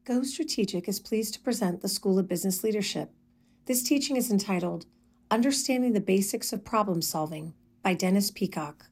Go Strategic is pleased to present the School of Business Leadership. This teaching is entitled Understanding the Basics of Problem Solving by Dennis Peacock.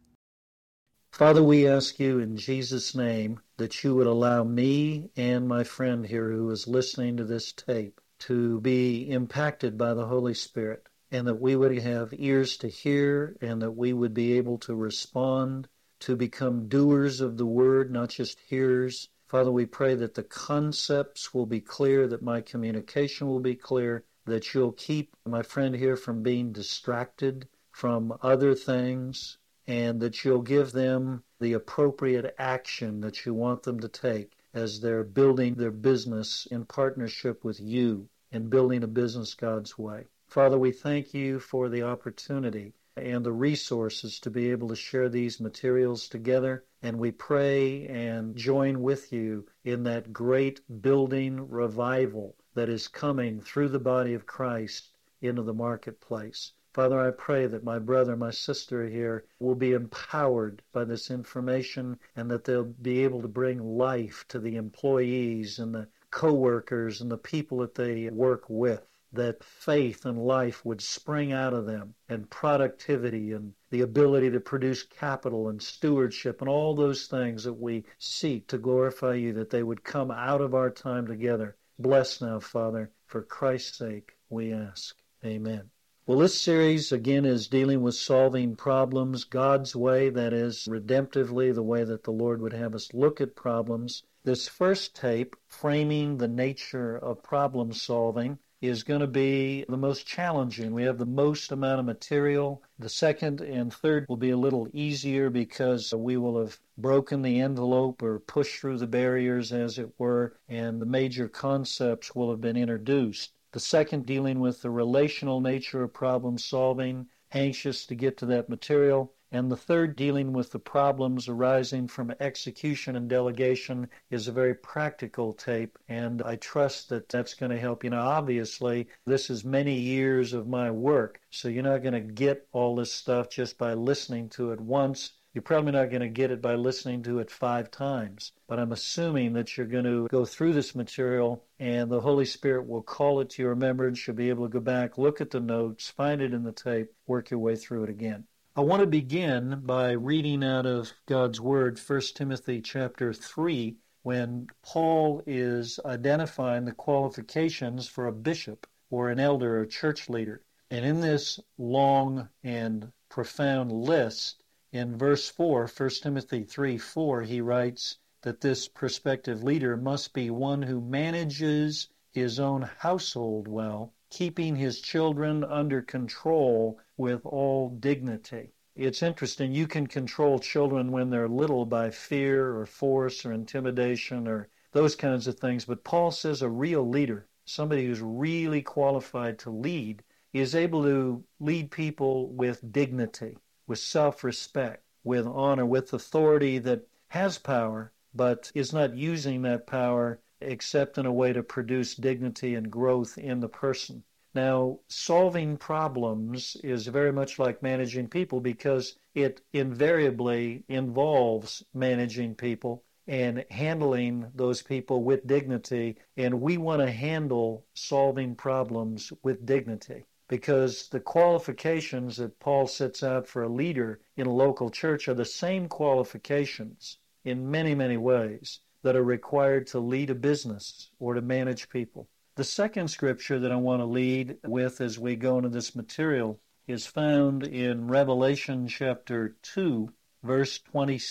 Father, we ask you in Jesus' name that you would allow me and my friend here who is listening to this tape to be impacted by the Holy Spirit, and that we would have ears to hear, and that we would be able to respond, to become doers of the word, not just hearers. Father, we pray that the concepts will be clear, that my communication will be clear, that you'll keep my friend here from being distracted from other things, and that you'll give them the appropriate action that you want them to take as they're building their business in partnership with you and building a business God's way. Father, we thank you for the opportunity and the resources to be able to share these materials together, and we pray and join with you in that great building revival that is coming through the body of Christ into the marketplace. Father, I pray that my brother, my sister here will be empowered by this information, and that they'll be able to bring life to the employees and the co-workers and the people that they work with, that faith and life would spring out of them, and productivity and the ability to produce capital and stewardship and all those things that we seek to glorify you, that they would come out of our time together. Bless now, Father, for Christ's sake we ask. Amen. Well, this series, again, is dealing with solving problems God's way, that is, redemptively, the way that the Lord would have us look at problems. This first tape, Framing the Nature of Problem Solving, is going to be the most challenging. We have the most amount of material. The second and third will be a little easier because we will have broken the envelope or pushed through the barriers, as it were, and the major concepts will have been introduced. The second dealing with the relational nature of problem solving, anxious to get to that material. And the third dealing with the problems arising from execution and delegation is a very practical tape, and I trust that that's going to help you. Now, obviously, this is many years of my work, so you're not going to get all this stuff just by listening to it once. You're probably not going to get it by listening to it 5 times, but I'm assuming that you're going to go through this material and the Holy Spirit will call it to your remembrance. You'll be able to go back, look at the notes, find it in the tape, work your way through it again. I want to begin by reading out of God's Word, 1 Timothy chapter 3, when Paul is identifying the qualifications for a bishop or an elder or church leader. And in this long and profound list, in verse 4, 1 Timothy 3:4, he writes that this prospective leader must be one who manages his own household well, keeping his children under control with all dignity. It's interesting, you can control children when they're little by fear or force or intimidation or those kinds of things, but Paul says a real leader, somebody who's really qualified to lead, is able to lead people with dignity, with self-respect, with honor, with authority that has power, but is not using that power except in a way to produce dignity and growth in the person. Now, solving problems is very much like managing people because it invariably involves managing people and handling those people with dignity, and we want to handle solving problems with dignity, because the qualifications that Paul sets out for a leader in a local church are the same qualifications in many, many ways that are required to lead a business or to manage people. The second scripture that I want to lead with as we go into this material is found in Revelation chapter 2, verse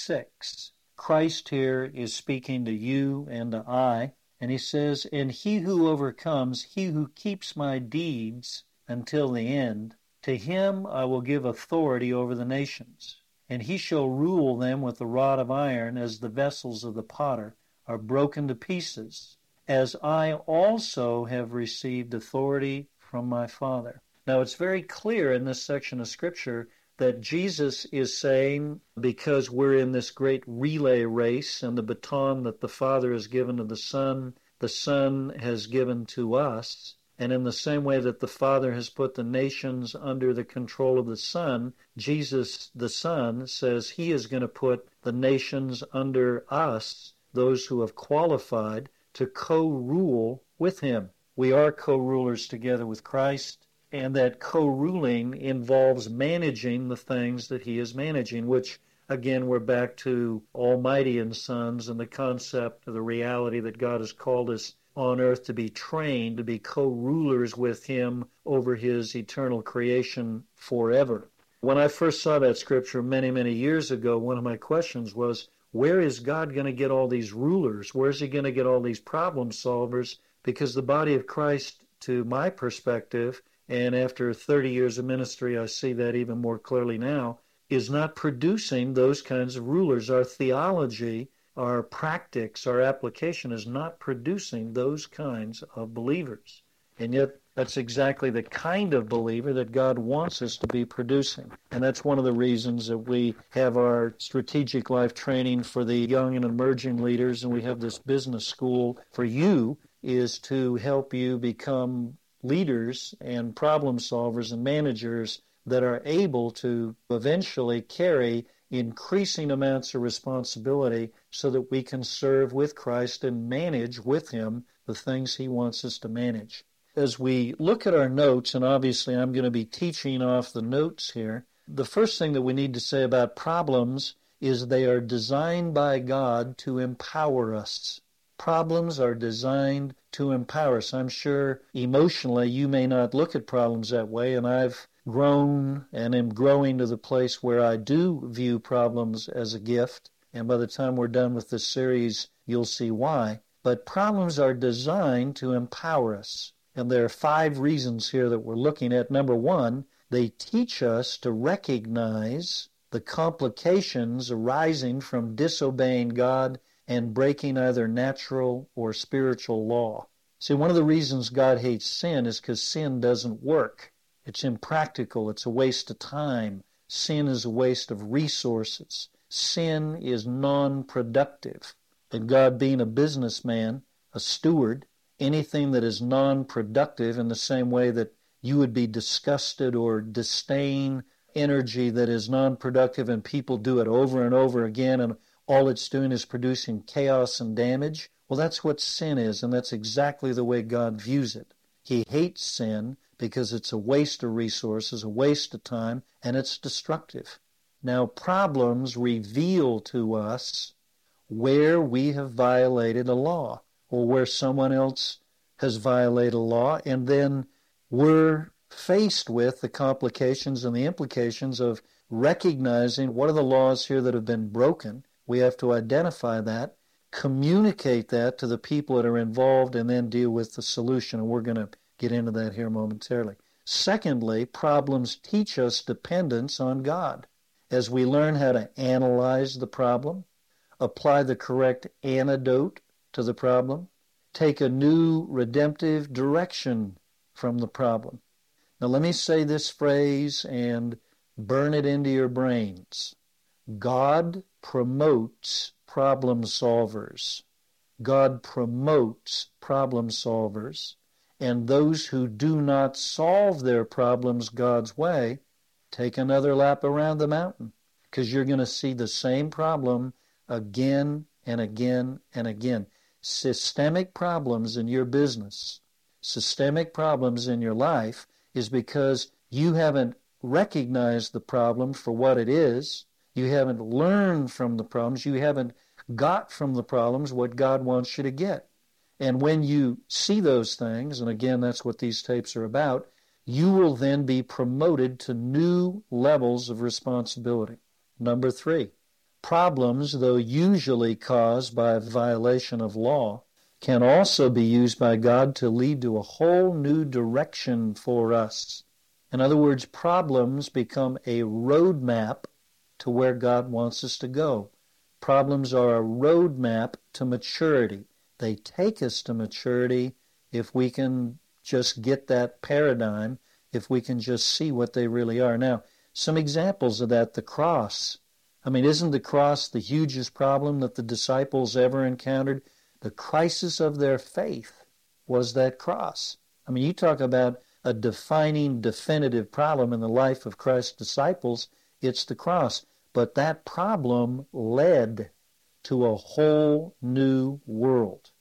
26. Christ here is speaking to you and to I, and he says, "And he who overcomes, he who keeps my deeds until the end, to him I will give authority over the nations, and he shall rule them with a rod of iron, as the vessels of the potter are broken to pieces, as I also have received authority from my Father." Now, it's very clear in this section of Scripture that Jesus is saying, because we're in this great relay race and the baton that the Father has given to the Son has given to us, and in the same way that the Father has put the nations under the control of the Son, Jesus, the Son, says he is going to put the nations under us, those who have qualified to co-rule with him. We are co-rulers together with Christ, and that co-ruling involves managing the things that he is managing, which, again, we're back to Almighty and Sons and the concept of the reality that God has called us on earth to be trained, to be co-rulers with him over his eternal creation forever. When I first saw that scripture many, many years ago, one of my questions was, where is God going to get all these rulers? Where is he going to get all these problem solvers? Because the body of Christ, to my perspective, and after 30 years of ministry, I see that even more clearly now, is not producing those kinds of rulers. Our theology, our practice, our application is not producing those kinds of believers. And yet, that's exactly the kind of believer that God wants us to be producing. And that's one of the reasons that we have our strategic life training for the young and emerging leaders, and we have this business school for you, is to help you become leaders and problem solvers and managers that are able to eventually carry increasing amounts of responsibility so that we can serve with Christ and manage with him the things he wants us to manage. As we look at our notes, and obviously I'm going to be teaching off the notes here, the first thing that we need to say about problems is they are designed by God to empower us. Problems are designed to empower us. I'm sure emotionally you may not look at problems that way, and I've grown and am growing to the place where I do view problems as a gift, and by the time we're done with this series, you'll see why. But problems are designed to empower us, and there are 5 reasons here that we're looking at. Number 1, they teach us to recognize the complications arising from disobeying God and breaking either natural or spiritual law. See, one of the reasons God hates sin is because sin doesn't work. It's impractical. It's a waste of time. Sin is a waste of resources. Sin is non-productive. And God, being a businessman, a steward, anything that is non-productive, in the same way that you would be disgusted or disdain energy that is non-productive, and people do it over and over again, and all it's doing is producing chaos and damage. Well, that's what sin is, and that's exactly the way God views it. He hates sin because it's a waste of resources, a waste of time, and it's destructive. Now, problems reveal to us where we have violated a law or where someone else has violated a law, and then we're faced with the complications and the implications of recognizing what are the laws here that have been broken. We have to identify that, communicate that to the people that are involved, and then deal with the solution. And we're going to get into that here momentarily. Secondly, problems teach us dependence on God. As we learn how to analyze the problem, apply the correct antidote to the problem, take a new redemptive direction from the problem. Now let me say this phrase and burn it into your brains. God promotes problem solvers. God promotes problem solvers, and those who do not solve their problems God's way, take another lap around the mountain, because you're going to see the same problem again and again and again. Systemic problems in your business, systemic problems in your life, is because you haven't recognized the problem for what it is. You haven't learned from the problems. You haven't got from the problems what God wants you to get. And when you see those things, and again, that's what these tapes are about, you will then be promoted to new levels of responsibility. Number 3, problems, though usually caused by a violation of law, can also be used by God to lead to a whole new direction for us. In other words, problems become a roadmap to where God wants us to go. Problems are a roadmap to maturity. They take us to maturity if we can just get that paradigm, if we can just see what they really are. Now, some examples of that, the cross. I mean, isn't the cross the hugest problem that the disciples ever encountered? The crisis of their faith was that cross. I mean, you talk about a defining, definitive problem in the life of Christ's disciples, it's the cross. But that problem led to a whole new world.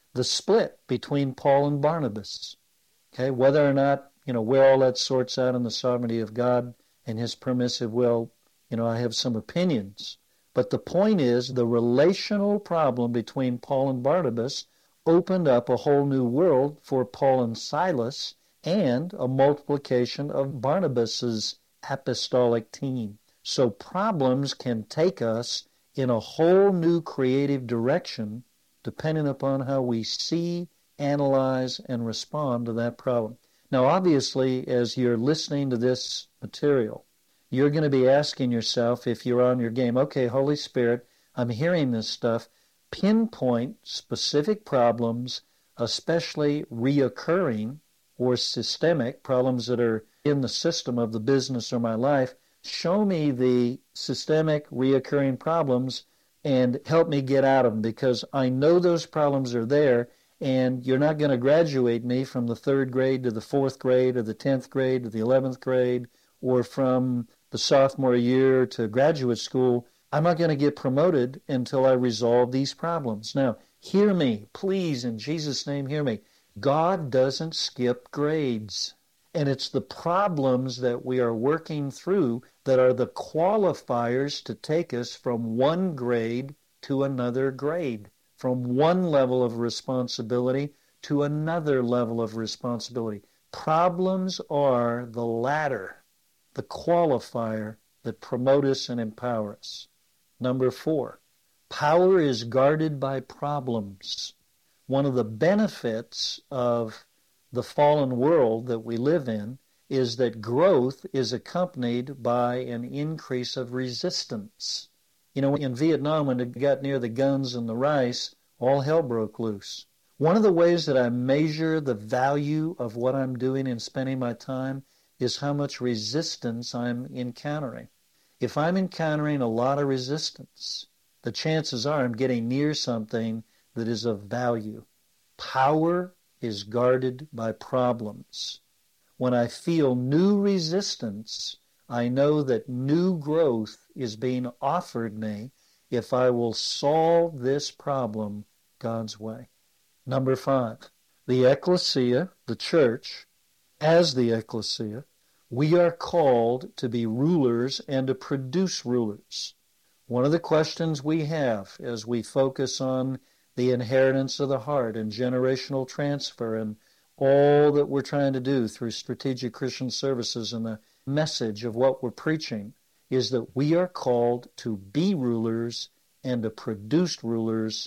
the split between Paul and Barnabas. Okay, whether or not, where all that sorts out in the sovereignty of God and his permissive will, I have some opinions. But the point is, the relational problem between Paul and Barnabas opened up a whole new world for Paul and Silas and a multiplication of Barnabas's apostolic team. So problems can take us in a whole new creative direction depending upon how we see, analyze, and respond to that problem. Now, obviously, as you're listening to this material, you're going to be asking yourself, if you're on your game, okay, Holy Spirit, I'm hearing this stuff, pinpoint specific problems, especially reoccurring or systemic problems that are in the system of the business or my life. Show me the systemic reoccurring problems and help me get out of them, because I know those problems are there, and you're not going to graduate me from the 3rd grade to the 4th grade or the 10th grade to the 11th grade or from the sophomore year to graduate school. I'm not going to get promoted until I resolve these problems. Now, hear me, please, in Jesus' name, hear me. God doesn't skip grades. And it's the problems that we are working through that are the qualifiers to take us from one grade to another grade, from one level of responsibility to another level of responsibility. Problems are the ladder, the qualifier that promote us and empower us. Number 4, power is guarded by problems. One of the benefits of the fallen world that we live in is that growth is accompanied by an increase of resistance. In Vietnam, when it got near the guns and the rice, all hell broke loose. One of the ways that I measure the value of what I'm doing and spending my time is how much resistance I'm encountering. If I'm encountering a lot of resistance, the chances are I'm getting near something that is of value. Power is guarded by problems. When I feel new resistance, I know that new growth is being offered me if I will solve this problem God's way. Number 5, the ecclesia, the church, as the ecclesia, we are called to be rulers and to produce rulers. One of the questions we have as we focus on the inheritance of the heart and generational transfer and all that we're trying to do through Strategic Christian Services and the message of what we're preaching is that we are called to be rulers and to produce rulers,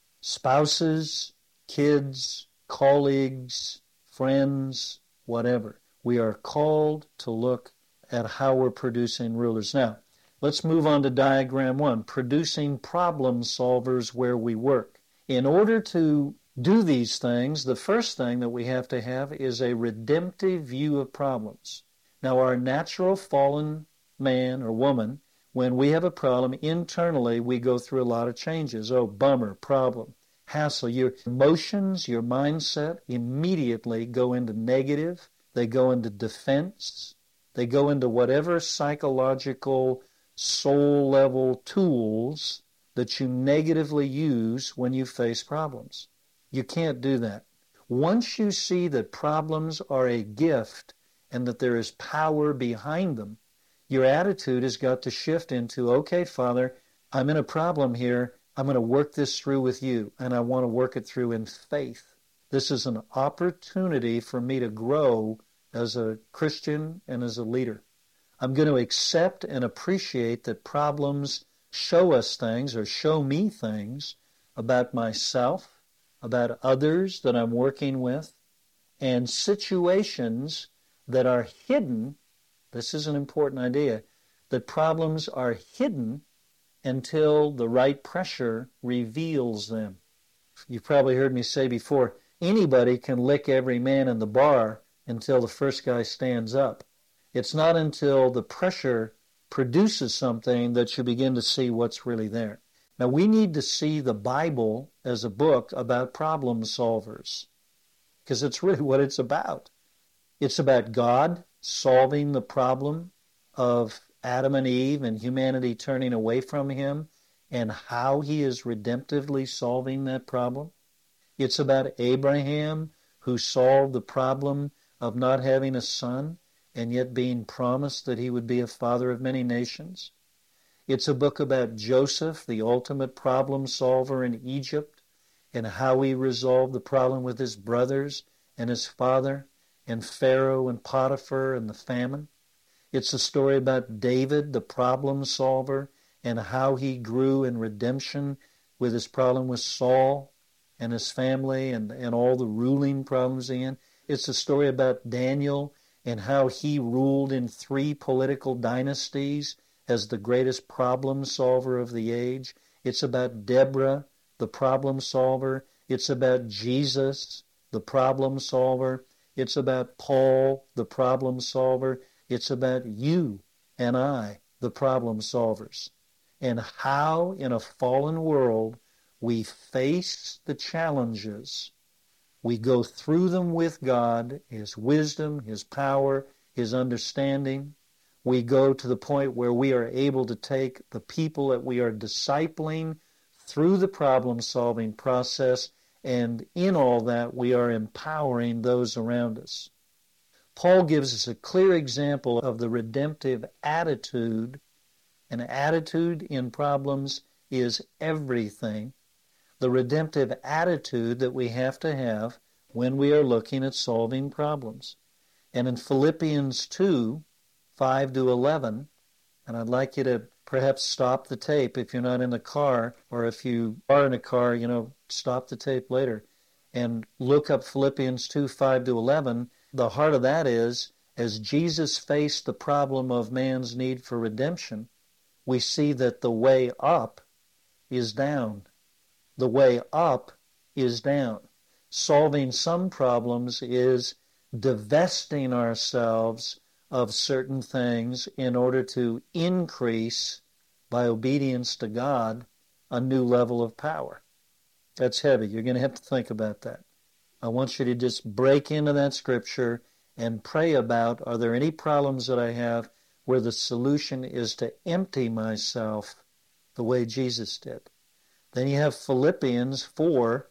spouses, kids, colleagues, friends, whatever. We are called to look at how we're producing rulers. Now, let's move on to diagram 1, producing problem solvers where we work. In order to do these things, the first thing that we have to have is a redemptive view of problems. Now, our natural fallen man or woman, when we have a problem internally, we go through a lot of changes. Oh, bummer, problem, hassle. Your emotions, your mindset immediately go into negative. They go into defense. They go into whatever psychological soul-level tools that you negatively use when you face problems. You can't do that. Once you see that problems are a gift and that there is power behind them, your attitude has got to shift into, okay, Father, I'm in a problem here. I'm going to work this through with you, and I want to work it through in faith. This is an opportunity for me to grow as a Christian and as a leader. I'm going to accept and appreciate that problems show us things or show me things about myself, about others that I'm working with, and situations that are hidden. This is an important idea, that problems are hidden until the right pressure reveals them. You've probably heard me say before, anybody can lick every man in the bar until the first guy stands up. It's not until the pressure produces something that you begin to see what's really there. Now, we need to see the Bible as a book about problem solvers, because it's really what it's about. It's about God solving the problem of Adam and Eve and humanity turning away from him and how he is redemptively solving that problem. It's about Abraham, who solved the problem of not having a son and yet being promised that he would be a father of many nations. It's a book about Joseph, the ultimate problem solver in Egypt, and how he resolved the problem with his brothers and his father, and Pharaoh and Potiphar and the famine. It's a story about David, the problem solver, and how he grew in redemption with his problem with Saul and his family and all the ruling problems he had. It's a story about Daniel and how he ruled in 3 political dynasties as the greatest problem solver of the age. It's about Deborah, the problem solver. It's about Jesus, the problem solver. It's about Paul, the problem solver. It's about you and I, the problem solvers, and how in a fallen world we face the challenges. We go through them with God, His wisdom, His power, His understanding. We go to the point where we are able to take the people that we are discipling through the problem-solving process, and in all that we are empowering those around us. Paul gives us a clear example of the redemptive attitude. An attitude in problems is everything. The redemptive attitude that we have to have when we are looking at solving problems. And in Philippians 2, 5 to 11, and I'd like you to perhaps stop the tape if you're not in the car, or if you are in a car, stop the tape later and look up Philippians 2, 5 to 11. The heart of that is, as Jesus faced the problem of man's need for redemption, we see that the way up is down. The way up is down. Solving some problems is divesting ourselves of certain things in order to increase, by obedience to God, a new level of power. That's heavy. You're going to have to think about that. I want you to just break into that scripture and pray about, are there any problems that I have where the solution is to empty myself the way Jesus did? Then you have Philippians 4,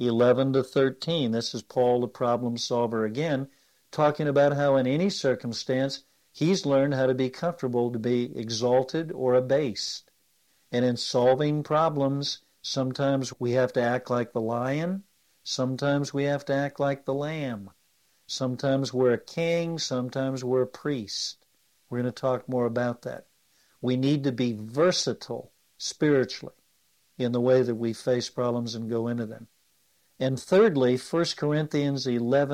11 to 13. This is Paul, the problem solver again, talking about how in any circumstance he's learned how to be comfortable to be exalted or abased. And in solving problems, sometimes we have to act like the lion, sometimes we have to act like the lamb. Sometimes we're a king, sometimes we're a priest. We're going to talk more about that. We need to be versatile spiritually in the way that we face problems and go into them. And thirdly, 1 Corinthians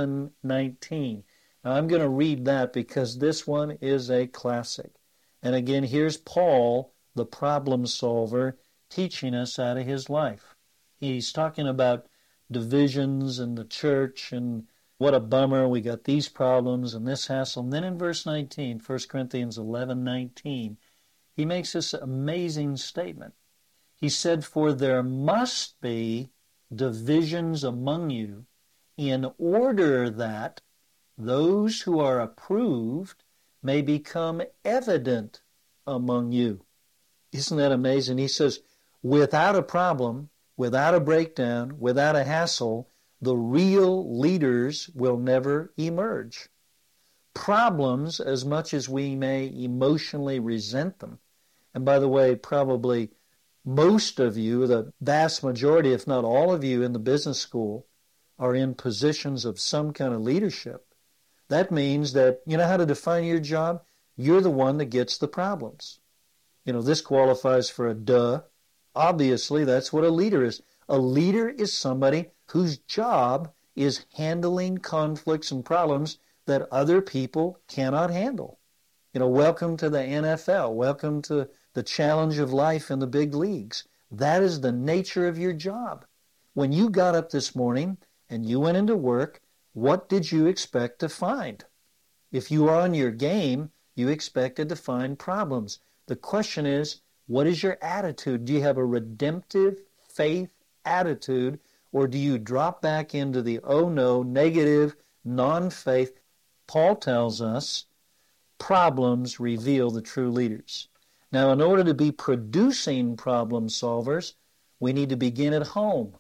11:19. Now I'm going to read that because this one is a classic. And again, here's Paul, the problem solver, teaching us out of his life. He's talking about divisions in the church and what a bummer, we got these problems and this hassle. And then in verse 19, 1 Corinthians 11:19, he makes this amazing statement. He said, "For there must be divisions among you in order that those who are approved may become evident among you." Isn't that amazing? He says, without a problem, without a breakdown, without a hassle, the real leaders will never emerge. Problems, as much as we may emotionally resent them, and by the way, probably most of you, the vast majority, if not all of you in the business school, are in positions of some kind of leadership. That means that, you know how to define your job? You're the one that gets the problems. This qualifies for a duh. Obviously, that's what a leader is. A leader is somebody whose job is handling conflicts and problems that other people cannot handle. Welcome to the NFL. Welcome to the challenge of life in the big leagues. That is the nature of your job. When you got up this morning and you went into work, what did you expect to find? If you were on your game, you expected to find problems. The question is, what is your attitude? Do you have a redemptive faith attitude, or do you drop back into the oh no, negative, non-faith? Paul tells us problems reveal the true leaders. Now, in order to be producing problem solvers, we need to begin at home.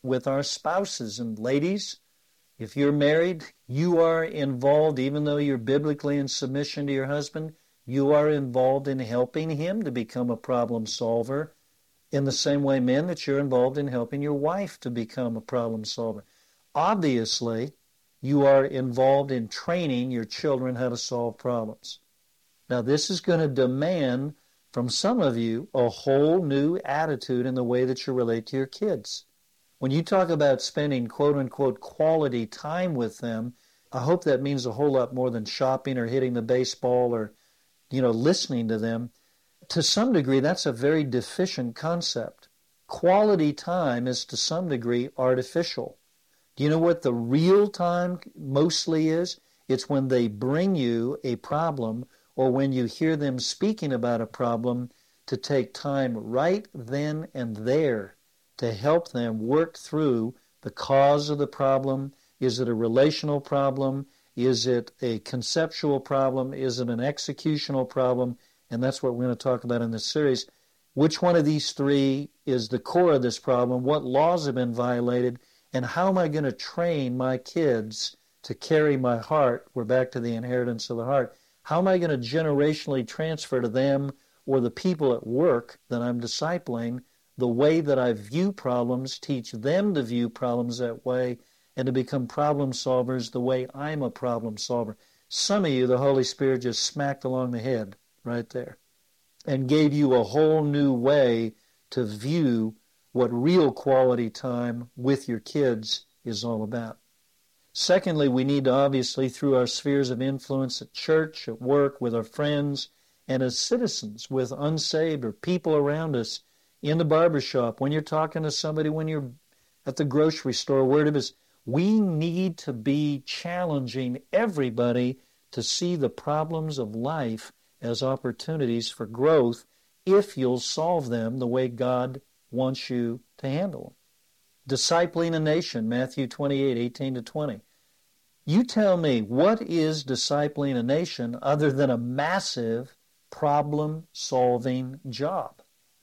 with our spouses. And ladies, if you're married, you are involved, even though you're biblically in submission to your husband, you are involved in helping him to become a problem solver in the same way, men, that you're involved in helping your wife to become a problem solver. Obviously, you are involved in training your children how to solve problems. Now, this is going to demand from some of you a whole new attitude in the way that you relate to your kids. When you talk about spending quote-unquote quality time with them, I hope that means a whole lot more than shopping or hitting the baseball or, listening to them. To some degree, that's a very deficient concept. Quality time is to some degree artificial. Do you know what the real time mostly is? It's when they bring you a problem or when you hear them speaking about a problem, to take time right then and there to help them work through the cause of the problem. Is it a relational problem? Is it a conceptual problem? Is it an executional problem? And that's what we're going to talk about in this series. Which one of these three is the core of this problem? What laws have been violated? And how am I going to train my kids to carry my heart? We're back to the inheritance of the heart. How am I going to generationally transfer to them or the people at work that I'm discipling the way that I view problems, teach them to view problems that way, and to become problem solvers the way I'm a problem solver? Some of you, the Holy Spirit just smacked along the head right there and gave you a whole new way to view what real quality time with your kids is all about. Secondly, we need to obviously, through our spheres of influence at church, at work, with our friends, and as citizens with unsaved or people around us, in the barbershop, when you're talking to somebody, when you're at the grocery store, where it is, we need to be challenging everybody to see the problems of life as opportunities for growth if you'll solve them the way God wants you to handle them. Discipling a nation, Matthew 28:18-20. You tell me, what is discipling a nation other than a massive problem-solving job,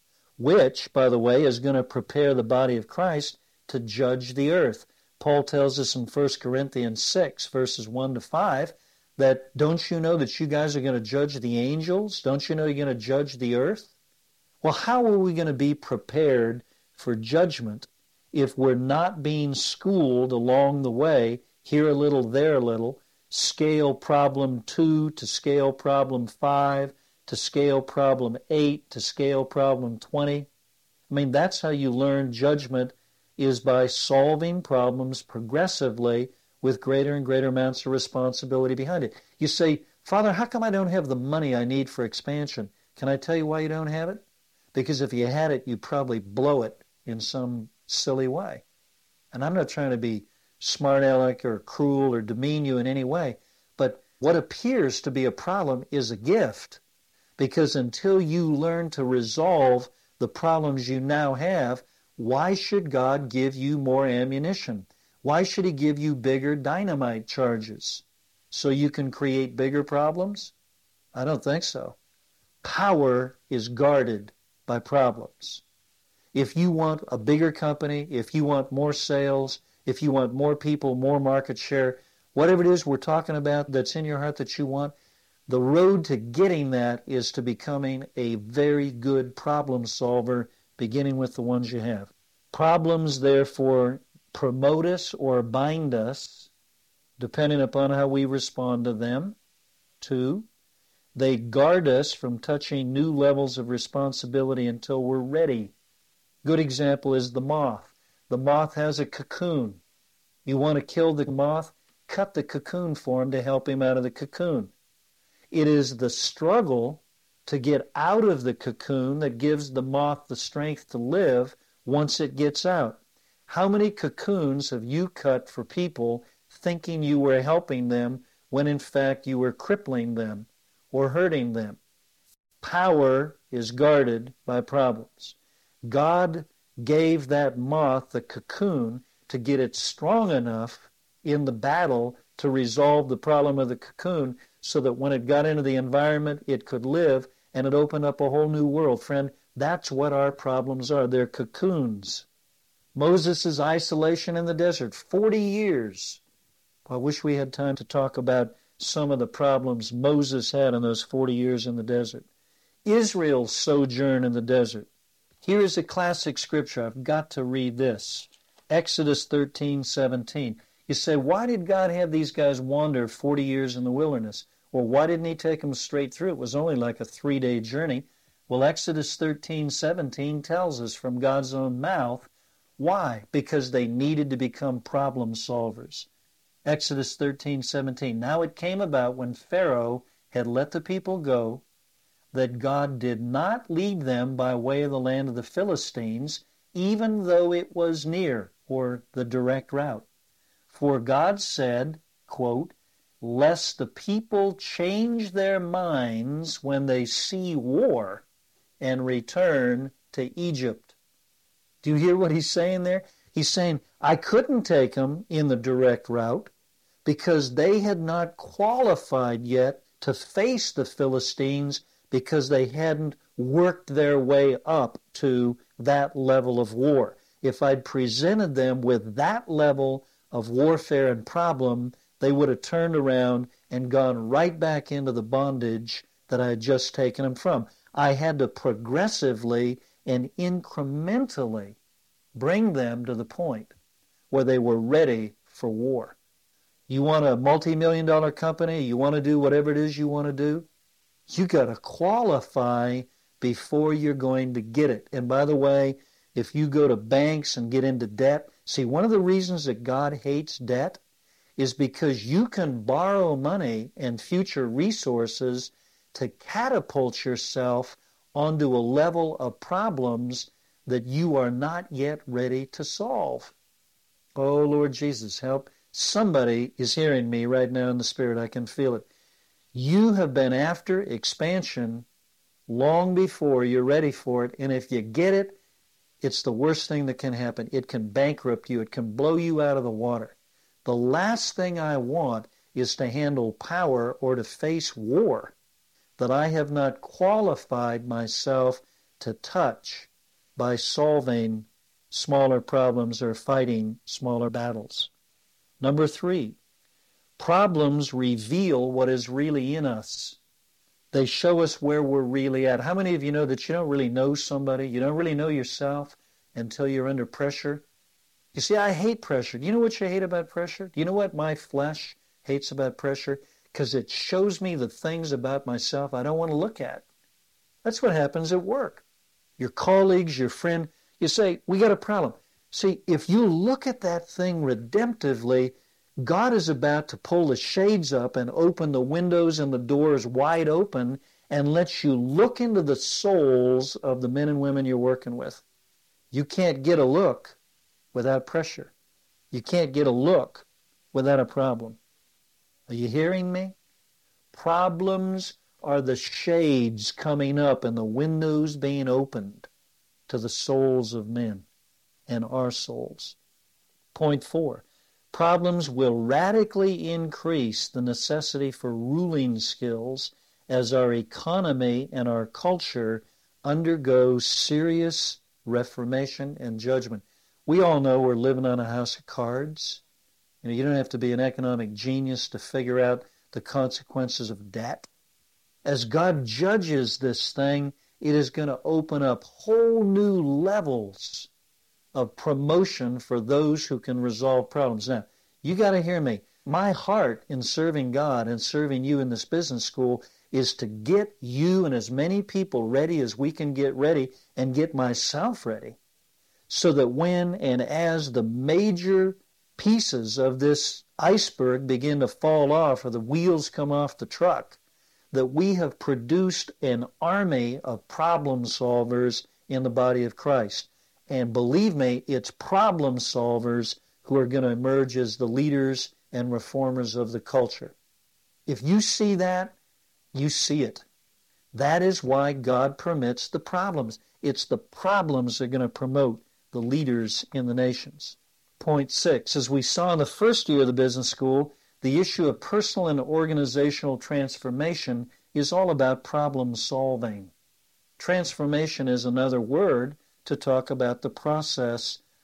which, by the way, is going to prepare the body of Christ to judge the earth. Paul tells us in 1 Corinthians 6, verses 1-5, that don't you know that you guys are going to judge the angels? Don't you know you're going to judge the earth? Well, how are we going to be prepared for judgment if we're not being schooled along the way, here a little, there a little, scale problem 2 to scale problem 5 to scale problem 8 to scale problem 20? I mean, that's how you learn judgment, is by solving problems progressively with greater and greater amounts of responsibility behind it. You say, Father, how come I don't have the money I need for expansion? Can I tell you why you don't have it? Because if you had it, you'd probably blow it in some silly way. And I'm not trying to be smart aleck or cruel or demean you in any way, but what appears to be a problem is a gift, because until you learn to resolve the problems you now have, why should God give you more ammunition? Why should he give you bigger dynamite charges? So you can create bigger problems? I don't think so. Power is guarded by problems. If you want a bigger company, if you want more sales, if you want more people, more market share, whatever it is we're talking about that's in your heart that you want, the road to getting that is to becoming a very good problem solver, beginning with the ones you have. Problems, therefore, promote us or bind us, depending upon how we respond to them. 2, they guard us from touching new levels of responsibility until we're ready. Good example is the moth. The moth has a cocoon. You want to kill the moth? Cut the cocoon for him to help him out of the cocoon. It is the struggle to get out of the cocoon that gives the moth the strength to live once it gets out. How many cocoons have you cut for people thinking you were helping them when in fact you were crippling them or hurting them? Power is guarded by problems. God gave that moth the cocoon to get it strong enough in the battle to resolve the problem of the cocoon, so that when it got into the environment, it could live, and it opened up a whole new world. Friend, that's what our problems are. They're cocoons. Moses' isolation in the desert, 40 years. I wish we had time to talk about some of the problems Moses had in those 40 years in the desert. Israel's sojourn in the desert. Here is a classic scripture. I've got to read this. Exodus 13:17. You say, why did God have these guys wander 40 years in the wilderness? Well, why didn't he take them straight through? It was only like a 3-day journey. Well, Exodus 13:17 tells us from God's own mouth. Why? Because they needed to become problem solvers. Exodus 13:17. Now it came about when Pharaoh had let the people go that God did not lead them by way of the land of the Philistines, even though it was near, or the direct route. For God said, quote, lest the people change their minds when they see war and return to Egypt. Do you hear what he's saying there? He's saying, I couldn't take them in the direct route because they had not qualified yet to face the Philistines because they hadn't worked their way up to that level of war. If I'd presented them with that level of warfare and problem, they would have turned around and gone right back into the bondage that I had just taken them from. I had to progressively and incrementally bring them to the point where they were ready for war. You want a multi-million-dollar company, you want to do whatever it is you want to do, you got to qualify before you're going to get it. And by the way, if you go to banks and get into debt, see, one of the reasons that God hates debt is because you can borrow money and future resources to catapult yourself onto a level of problems that you are not yet ready to solve. Oh, Lord Jesus, help. Somebody is hearing me right now in the Spirit. I can feel it. You have been after expansion long before you're ready for it, and if you get it, it's the worst thing that can happen. It can bankrupt you. It can blow you out of the water. The last thing I want is to handle power or to face war that I have not qualified myself to touch by solving smaller problems or fighting smaller battles. Number 3, problems reveal what is really in us. They show us where we're really at. How many of you know that you don't really know somebody, you don't really know yourself until you're under pressure? You see, I hate pressure. Do you know what you hate about pressure? Do you know what my flesh hates about pressure? Because it shows me the things about myself I don't want to look at. That's what happens at work. Your colleagues, your friend, you say, we got a problem. See, if you look at that thing redemptively, God is about to pull the shades up and open the windows and the doors wide open and let you look into the souls of the men and women you're working with. You can't get a look without pressure. You can't get a look without a problem. Are you hearing me? Problems are the shades coming up and the windows being opened to the souls of men and our souls. Point 4, problems will radically increase the necessity for ruling skills as our economy and our culture undergo serious reformation and judgment. We all know we're living on a house of cards. You don't have to be an economic genius to figure out the consequences of debt. As God judges this thing, it is going to open up whole new levels of promotion for those who can resolve problems. Now, you got to hear me. My heart in serving God and serving you in this business school is to get you and as many people ready as we can get ready and get myself ready so that when and as the major pieces of this iceberg begin to fall off or the wheels come off the truck, that we have produced an army of problem solvers in the body of Christ. And believe me, it's problem solvers who are going to emerge as the leaders and reformers of the culture. If you see that, you see it. That is why God permits the problems. It's the problems that are going to promote the leaders in the nations. Point 6, as we saw in the first year of the business school, the issue of personal and organizational transformation is all about problem solving. Transformation is another word to talk about the process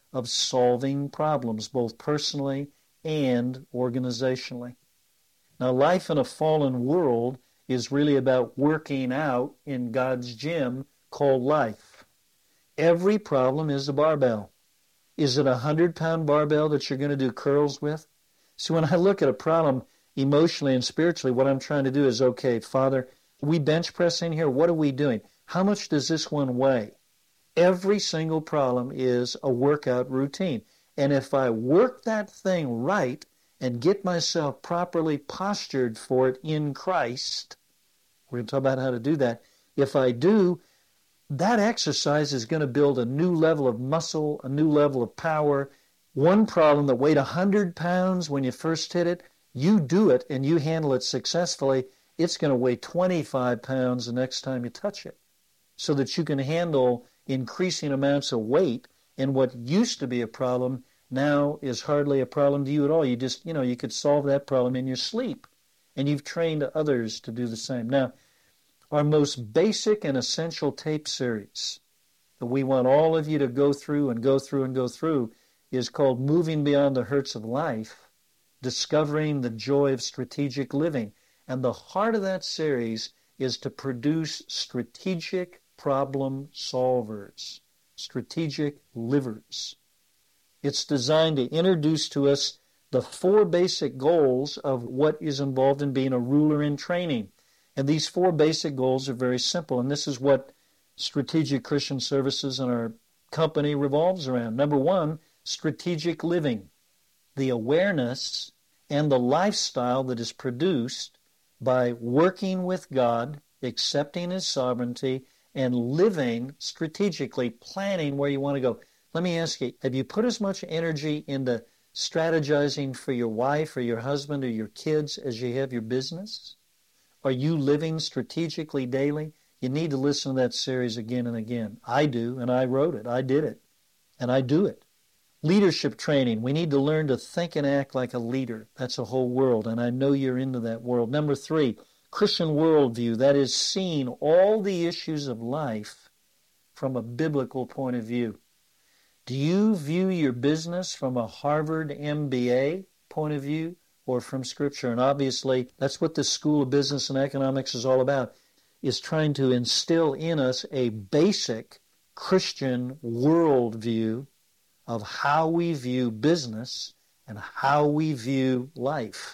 of solving problems, both personally and organizationally. Now, life in a fallen world is really about working out in God's gym called life. Every problem is a barbell. Is it a 100-pound barbell that you're going to do curls with? So when I look at a problem emotionally and spiritually, what I'm trying to do is, okay, Father, we bench pressing here. What are we doing? How much does this one weigh? Every single problem is a workout routine. And if I work that thing right and get myself properly postured for it in Christ, we're going to talk about how to do that. If I do, that exercise is going to build a new level of muscle, a new level of power. One problem that weighed 100 pounds when you first hit it, you do it and you handle it successfully, it's going to weigh 25 pounds the next time you touch it, so that you can handle increasing amounts of weight, and what used to be a problem now is hardly a problem to you at all. You just, you could solve that problem in your sleep, and you've trained others to do the same. Now, our most basic and essential tape series that we want all of you to go through and go through and go through is called Moving Beyond the Hurts of Life, Discovering the Joy of Strategic Living. And the heart of that series is to produce strategic problem solvers, strategic livers. It's designed to introduce to us the 4 basic goals of what is involved in being a ruler in training. And these 4 basic goals are very simple, and this is what Strategic Christian Services and our company revolves around. Number 1, strategic living, the awareness and the lifestyle that is produced by working with God, accepting His sovereignty, and living strategically, planning where you want to go. Let me ask you, have you put as much energy into strategizing for your wife or your husband or your kids as you have your business? Are you living strategically daily? You need to listen to that series again and again. I do, and I wrote it. I did it, and I do it. Leadership training. We need to learn to think and act like a leader. That's a whole world, and I know you're into that world. Number 3, Christian worldview. That is seeing all the issues of life from a biblical point of view. Do you view your business from a Harvard MBA point of view or from Scripture? And obviously, that's what the School of Business and Economics is all about, is trying to instill in us a basic Christian worldview of how we view business and how we view life.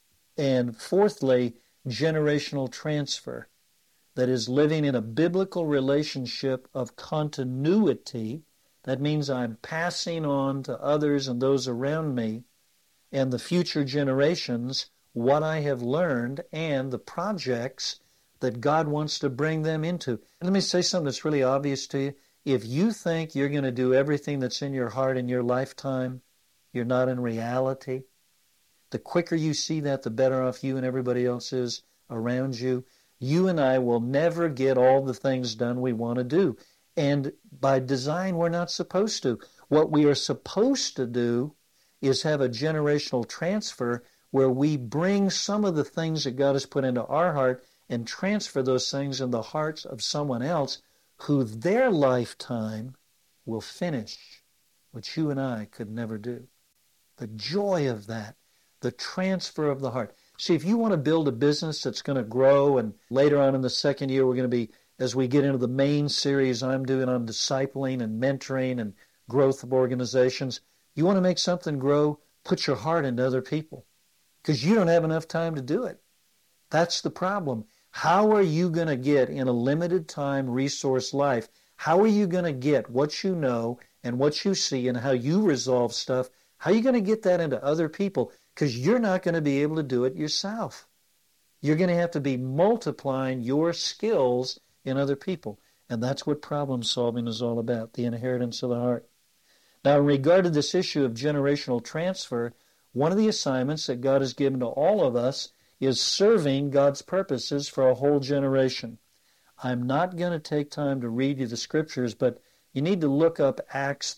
And fourthly, generational transfer. That is living in a biblical relationship of continuity. That means I'm passing on to others and those around me and the future generations what I have learned and the projects that God wants to bring them into. And let me say something that's really obvious to you. If you think you're going to do everything that's in your heart in your lifetime, you're not in reality. The quicker you see that, the better off you and everybody else is around you. You and I will never get all the things done we want to do. And by design, we're not supposed to. What we are supposed to do is have a generational transfer where we bring some of the things that God has put into our heart and transfer those things in the hearts of someone else who their lifetime will finish what you and I could never do. The joy of that, the transfer of the heart. See, if you want to build a business that's going to grow, and later on in the second year we're going to be, as we get into the main series I'm doing on discipling and mentoring and growth of organizations, you want to make something grow, put your heart into other people, because you don't have enough time to do it. That's the problem. How are you going to get in a limited time resource life? How are you going to get what you know and what you see and how you resolve stuff? How are you going to get that into other people? Because you're not going to be able to do it yourself. You're going to have to be multiplying your skills in other people. And that's what problem solving is all about, the inheritance of the heart. Now, in regard to this issue of generational transfer, one of the assignments that God has given to all of us is serving God's purposes for a whole generation. I'm not going to take time to read you the scriptures, but you need to look up Acts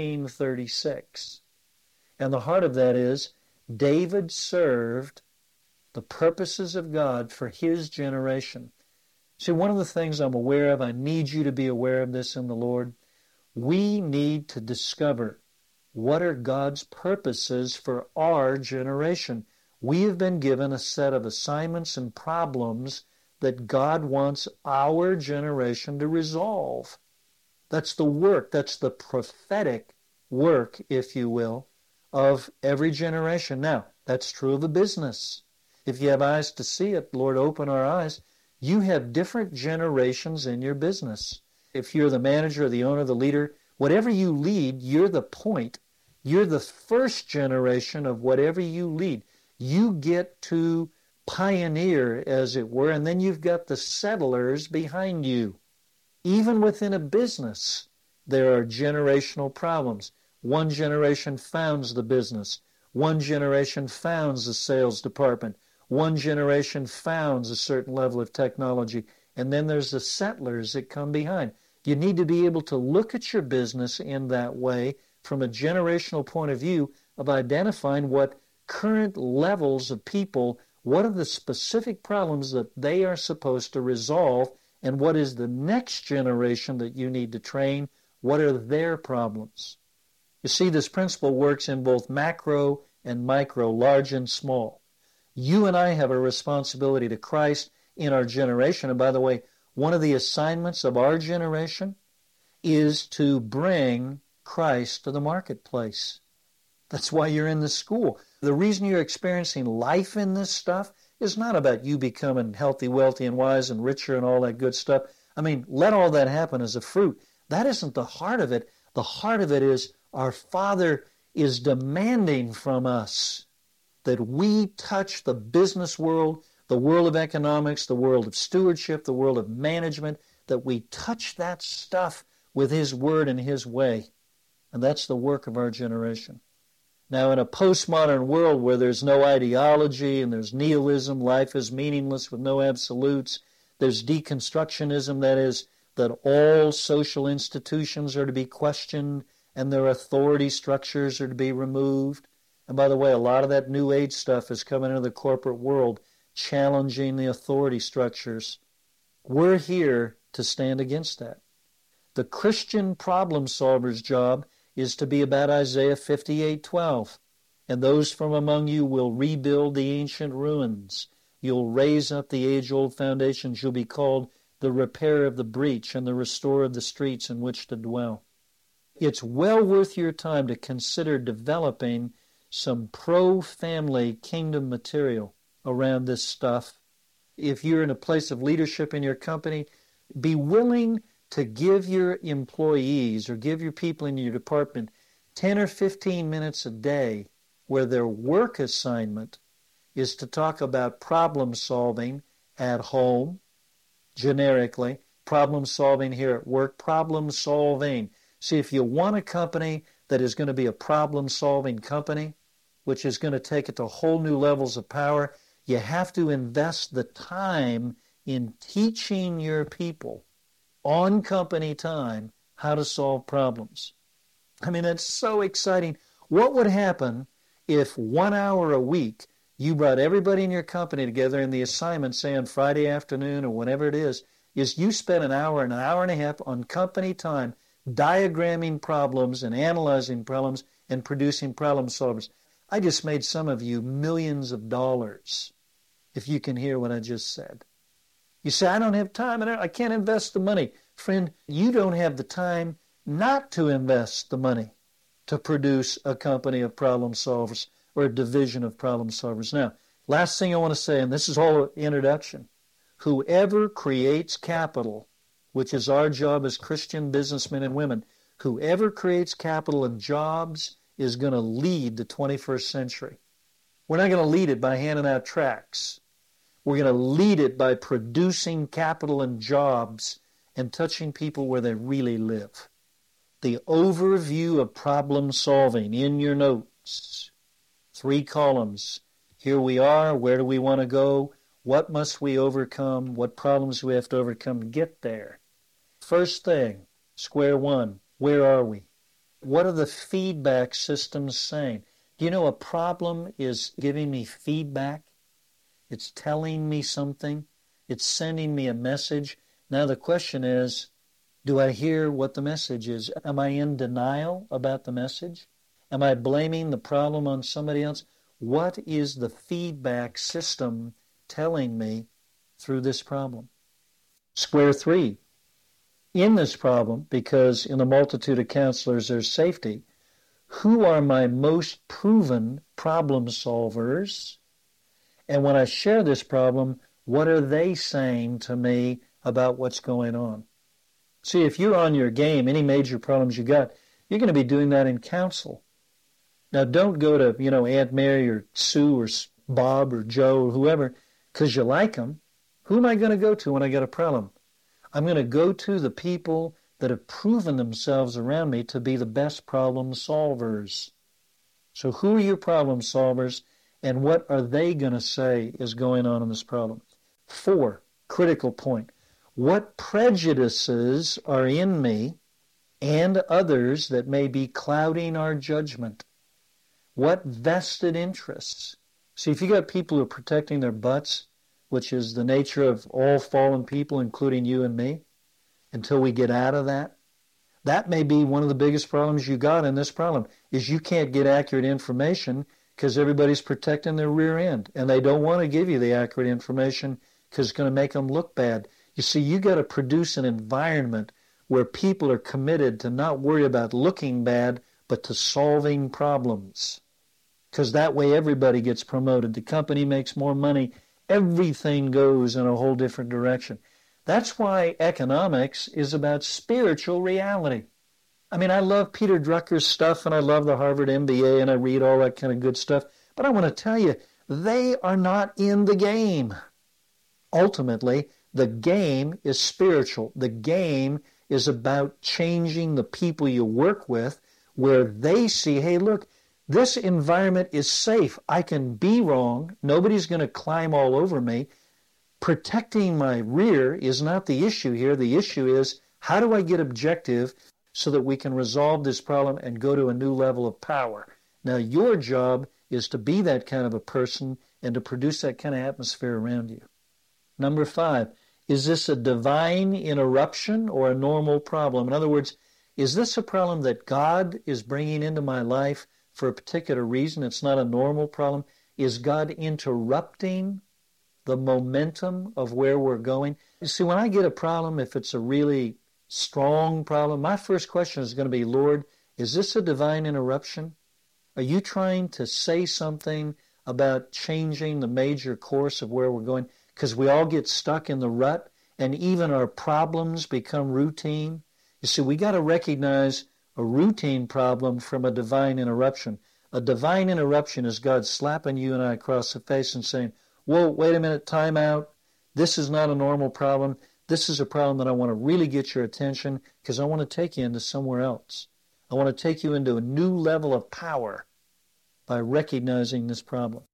13:36. And the heart of that is David served the purposes of God for his generation. See, one of the things I'm aware of, I need you to be aware of this in the Lord, we need to discover What are God's purposes for our generation? We have been given a set of assignments and problems that God wants our generation to resolve. That's the work, that's the prophetic work, if you will, of every generation. Now, that's true of a business. If you have eyes to see it, Lord, open our eyes. You have different generations in your business. If you're the manager, the owner, the leader, whatever you lead, you're the point. You're the first generation of whatever you lead. You get to pioneer, as it were, and then you've got the settlers behind you. Even within a business, there are generational problems. One generation founds the business. One generation founds the sales department. One generation founds a certain level of technology. And then there's the settlers that come behind. You need to be able to look at your business in that way from a generational point of view of identifying what current levels of people, what are the specific problems that they are supposed to resolve, and what is the next generation that you need to train? What are their problems? You see, this principle works in both macro and micro, large and small. You and I have a responsibility to Christ in our generation. And by the way, one of the assignments of our generation is to bring Christ to the marketplace. That's why you're in the school. The reason you're experiencing life in this stuff is not about you becoming healthy, wealthy, and wise and richer and all that good stuff. I mean, let all that happen as a fruit. That isn't the heart of it. The heart of it is our Father is demanding from us that we touch the business world, the world of economics, the world of stewardship, the world of management, that we touch that stuff with His Word and His way. And that's the work of our generation. Now, in a postmodern world where there's no ideology and there's nihilism, life is meaningless with no absolutes, there's deconstructionism, that is, that all social institutions are to be questioned and their authority structures are to be removed. And by the way, a lot of that New Age stuff is coming into the corporate world, challenging the authority structures. We're here to stand against that. The Christian problem solver's job is to be about Isaiah 58:12. And those from among you will rebuild the ancient ruins. You'll raise up the age-old foundations. You'll be called the repairer of the breach and the restorer of the streets in which to dwell. It's well worth your time to consider developing some pro-family kingdom material around this stuff. If you're in a place of leadership in your company, be willing to give your employees or give your people in your department 10 or 15 minutes a day where their work assignment is to talk about problem solving at home, generically, problem solving here at work, problem solving. See, if you want a company that is going to be a problem solving company, which is going to take it to whole new levels of power, you have to invest the time in teaching your people on company time how to solve problems. I mean, that's so exciting. What would happen if 1 hour a week you brought everybody in your company together and the assignment, say on Friday afternoon or whenever it is you spent an hour and a half on company time diagramming problems and analyzing problems and producing problem solvers? I just made some of you millions of dollars, if you can hear what I just said. You say, I don't have time and I can't invest the money. Friend, you don't have the time not to invest the money to produce a company of problem solvers or a division of problem solvers. Now, last thing I want to say, and this is all introduction, whoever creates capital, which is our job as Christian businessmen and women, whoever creates capital and jobs is going to lead the 21st century. We're not going to lead it by handing out tracts. We're going to lead it by producing capital and jobs and touching people where they really live. The overview of problem solving in your notes. 3 columns. Here we are. Where do we want to go? What must we overcome? What problems do we have to overcome to get there? First thing, square one, where are we? What are the feedback systems saying? Do you know a problem is giving me feedback? It's telling me something. It's sending me a message. Now the question is, do I hear what the message is? Am I in denial about the message? Am I blaming the problem on somebody else? What is the feedback system telling me through this problem? Square three. In this problem, because in the multitude of counselors there's safety, who are my most proven problem solvers? And when I share this problem, what are they saying to me about what's going on? See, if you're on your game, any major problems you got, you're going to be doing that in counsel. Now, don't go to, Aunt Mary or Sue or Bob or Joe or whoever because you like them. Who am I going to go to when I got a problem? I'm going to go to the people that have proven themselves around me to be the best problem solvers. So who are your problem solvers, and what are they going to say is going on in this problem? 4, critical point. What prejudices are in me and others that may be clouding our judgment? What vested interests? See, if you got people who are protecting their butts, which is the nature of all fallen people, including you and me, until we get out of that, that may be one of the biggest problems you got in this problem, is you can't get accurate information because everybody's protecting their rear end, and they don't want to give you the accurate information because it's going to make them look bad. You see, you got to produce an environment where people are committed to not worry about looking bad, but to solving problems. Because that way everybody gets promoted. The company makes more money. Everything goes in a whole different direction. That's why economics is about spiritual reality. I mean, I love Peter Drucker's stuff, and I love the Harvard MBA, and I read all that kind of good stuff. But I want to tell you, they are not in the game. Ultimately, the game is spiritual. The game is about changing the people you work with, where they see, hey, look, this environment is safe. I can be wrong. Nobody's going to climb all over me. Protecting my rear is not the issue here. The issue is, how do I get objective so that we can resolve this problem and go to a new level of power? Now, your job is to be that kind of a person and to produce that kind of atmosphere around you. Number 5, is this a divine interruption or a normal problem? In other words, is this a problem that God is bringing into my life for a particular reason? It's not a normal problem. Is God interrupting the momentum of where we're going? You see, when I get a problem, if it's a really strong problem, my first question is going to be, Lord, is this a divine interruption? Are you trying to say something about changing the major course of where we're going? Because we all get stuck in the rut, and even our problems become routine. You see, we got to recognize a routine problem from a divine interruption. A divine interruption is God slapping you and I across the face and saying, whoa, wait a minute, time out. This is not a normal problem. This is a problem that I want to really get your attention because I want to take you into somewhere else. I want to take you into a new level of power by recognizing this problem.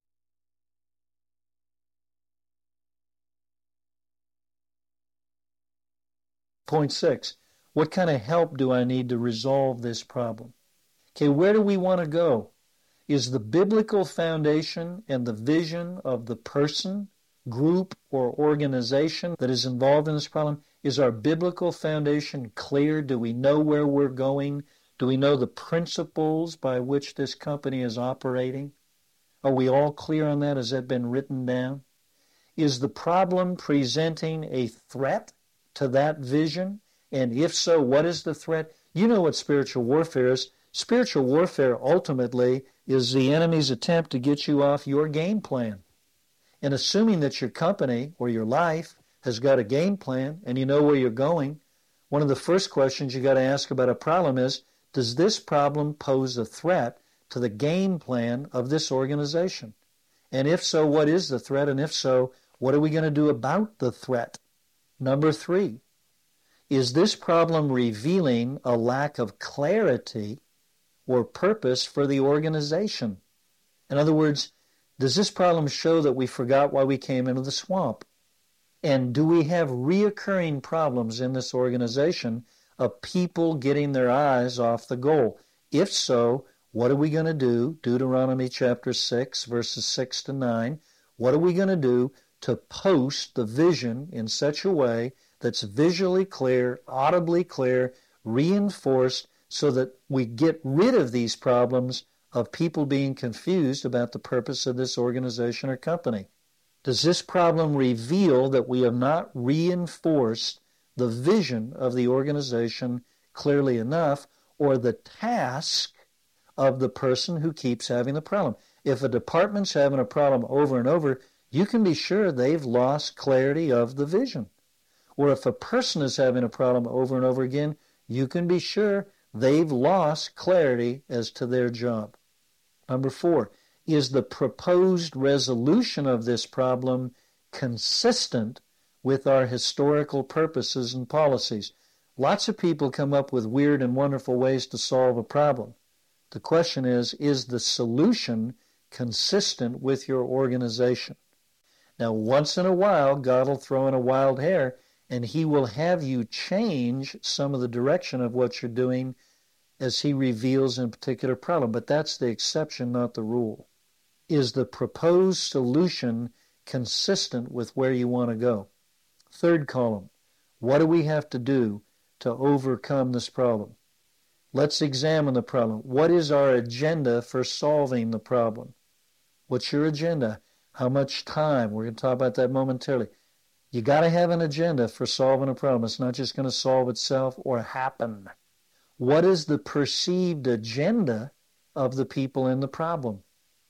Point 6, what kind of help do I need to resolve this problem? Okay, where do we want to go? Is the biblical foundation and the vision of the person, group, or organization that is involved in this problem, is our biblical foundation clear? Do we know where we're going? Do we know the principles by which this company is operating? Are we all clear on that? Has that been written down? Is the problem presenting a threat to that vision? And if so, what is the threat? You know what spiritual warfare is. Spiritual warfare ultimately is the enemy's attempt to get you off your game plan. And assuming that your company or your life has got a game plan and you know where you're going, one of the first questions you got to ask about a problem is, does this problem pose a threat to the game plan of this organization? And if so, what is the threat? And if so, what are we going to do about the threat? Number 3, is this problem revealing a lack of clarity or purpose for the organization? In other words, does this problem show that we forgot why we came into the swamp? And do we have reoccurring problems in this organization of people getting their eyes off the goal? If so, what are we going to do? Deuteronomy chapter 6, verses 6 to 9. What are we going to do to post the vision in such a way that's visually clear, audibly clear, reinforced, so that we get rid of these problems of people being confused about the purpose of this organization or company? Does this problem reveal that we have not reinforced the vision of the organization clearly enough, or the task of the person who keeps having the problem? If a department's having a problem over and over, you can be sure they've lost clarity of the vision. Or if a person is having a problem over and over again, you can be sure they've lost clarity as to their job. Number 4, is the proposed resolution of this problem consistent with our historical purposes and policies? Lots of people come up with weird and wonderful ways to solve a problem. The question is the solution consistent with your organization? Now, once in a while, God will throw in a wild hair, and he will have you change some of the direction of what you're doing as he reveals a particular problem. But that's the exception, not the rule. Is the proposed solution consistent with where you want to go? Third column, what do we have to do to overcome this problem? Let's examine the problem. What is our agenda for solving the problem? What's your agenda? How much time? We're going to talk about that momentarily. You got to have an agenda for solving a problem. It's not just going to solve itself or happen. What is the perceived agenda of the people in the problem?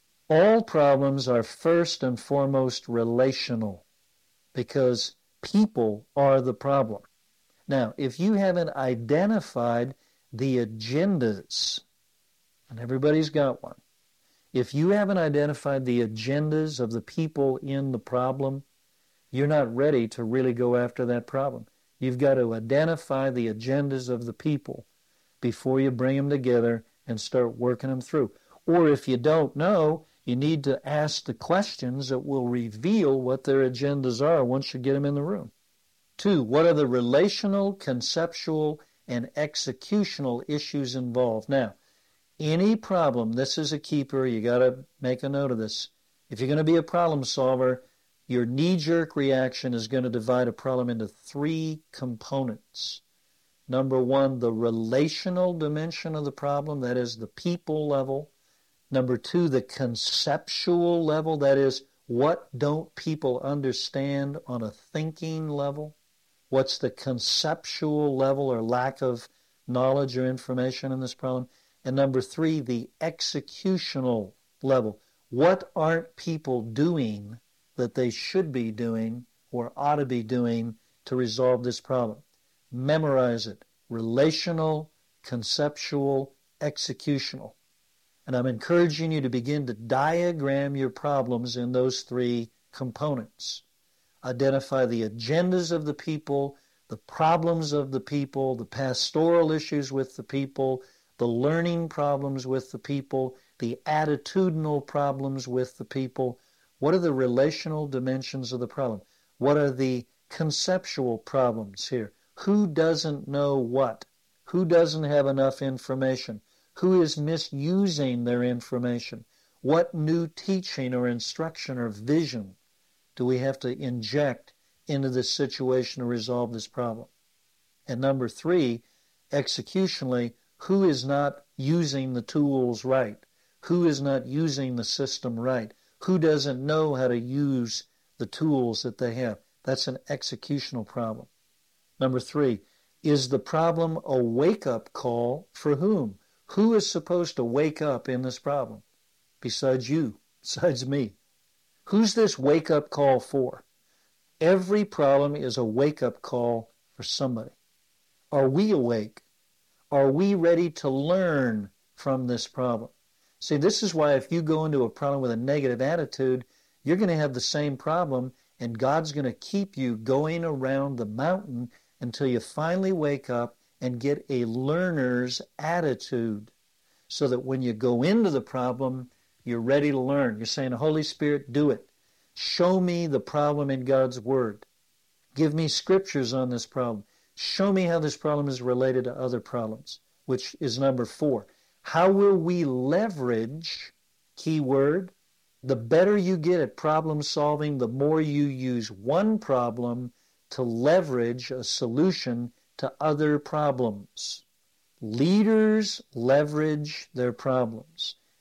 All problems are first and foremost relational, because people are the problem. Now, if you haven't identified the agendas, and everybody's got one, if you haven't identified the agendas of the people in the problem, you're not ready to really go after that problem. You've got to identify the agendas of the people before you bring them together and start working them through. Or if you don't know, you need to ask the questions that will reveal what their agendas are once you get them in the room. 2, what are the relational, conceptual, and executional issues involved? Now, any problem, this is a keeper, you got to make a note of this. If you're going to be a problem solver, your knee-jerk reaction is going to divide a problem into 3 components. Number 1, the relational dimension of the problem, that is the people level. Number 2, the conceptual level, that is, what don't people understand on a thinking level? What's the conceptual level or lack of knowledge or information in this problem? And number 3, the executional level. What aren't people doing that they should be doing or ought to be doing to resolve this problem? Memorize it. Relational, conceptual, executional. And I'm encouraging you to begin to diagram your problems in those 3 components. Identify the agendas of the people, the problems of the people, the pastoral issues with the people, the learning problems with the people, the attitudinal problems with the people. What are the relational dimensions of the problem? What are the conceptual problems here? Who doesn't know what? Who doesn't have enough information? Who is misusing their information? What new teaching or instruction or vision do we have to inject into this situation to resolve this problem? And number 3, executionally, who is not using the tools right? Who is not using the system right? Who doesn't know how to use the tools that they have? That's an executional problem. Number 3, is the problem a wake-up call for whom? Who is supposed to wake up in this problem? Besides you, besides me. Who's this wake-up call for? Every problem is a wake-up call for somebody. Are we awake? Are we ready to learn from this problem? See, this is why if you go into a problem with a negative attitude, you're going to have the same problem, and God's going to keep you going around the mountain until you finally wake up and get a learner's attitude, so that when you go into the problem, you're ready to learn. You're saying, Holy Spirit, do it. Show me the problem in God's Word. Give me scriptures on this problem. Show me how this problem is related to other problems, which is number 4. How will we leverage, key word, the better you get at problem solving, the more you use one problem to leverage a solution to other problems. Leaders leverage their problems.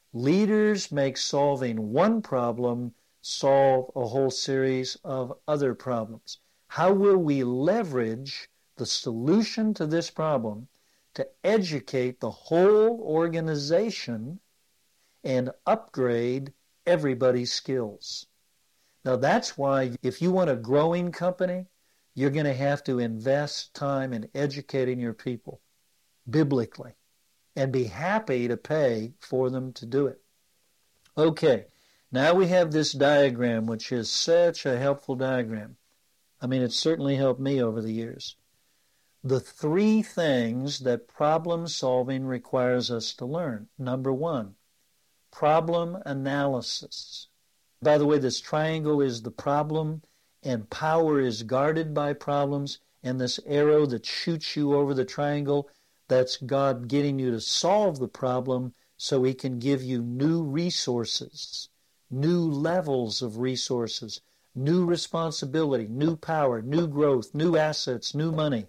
Leaders make solving one problem solve a whole series of other problems. How will we leverage the solution to this problem to educate the whole organization and upgrade everybody's skills? Now, that's why if you want a growing company, you're going to have to invest time in educating your people biblically and be happy to pay for them to do it. Okay, now we have this diagram, which is such a helpful diagram. I mean, it's certainly helped me over the years. The three things that problem solving requires us to learn. Number one, problem analysis. By the way, this triangle is the problem, and power is guarded by problems, and this arrow that shoots you over the triangle, that's God getting you to solve the problem so he can give you new resources, new levels of resources, new responsibility, new power, new growth, new assets, new money.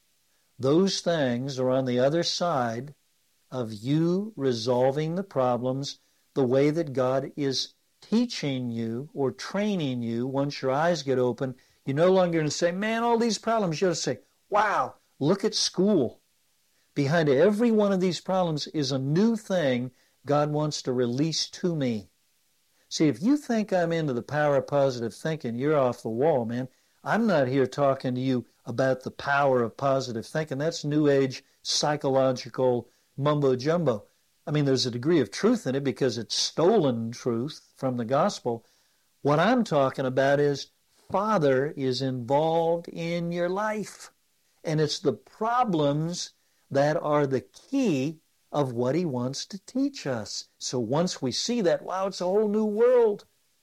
Those things are on the other side of you resolving the problems the way that God is teaching you or training you. Once your eyes get open, you're no longer going to say, man, all these problems. You're going to say, wow, look at school. Behind every one of these problems is a new thing God wants to release to me. See, if you think I'm into the power of positive thinking, you're off the wall, man. I'm not here talking to you about the power of positive thinking. That's New Age psychological mumbo-jumbo. I mean, there's a degree of truth in it because it's stolen truth from the gospel. What I'm talking about is Father is involved in your life. And it's the problems that are the key of what he wants to teach us. So once we see that, wow, it's a whole new world.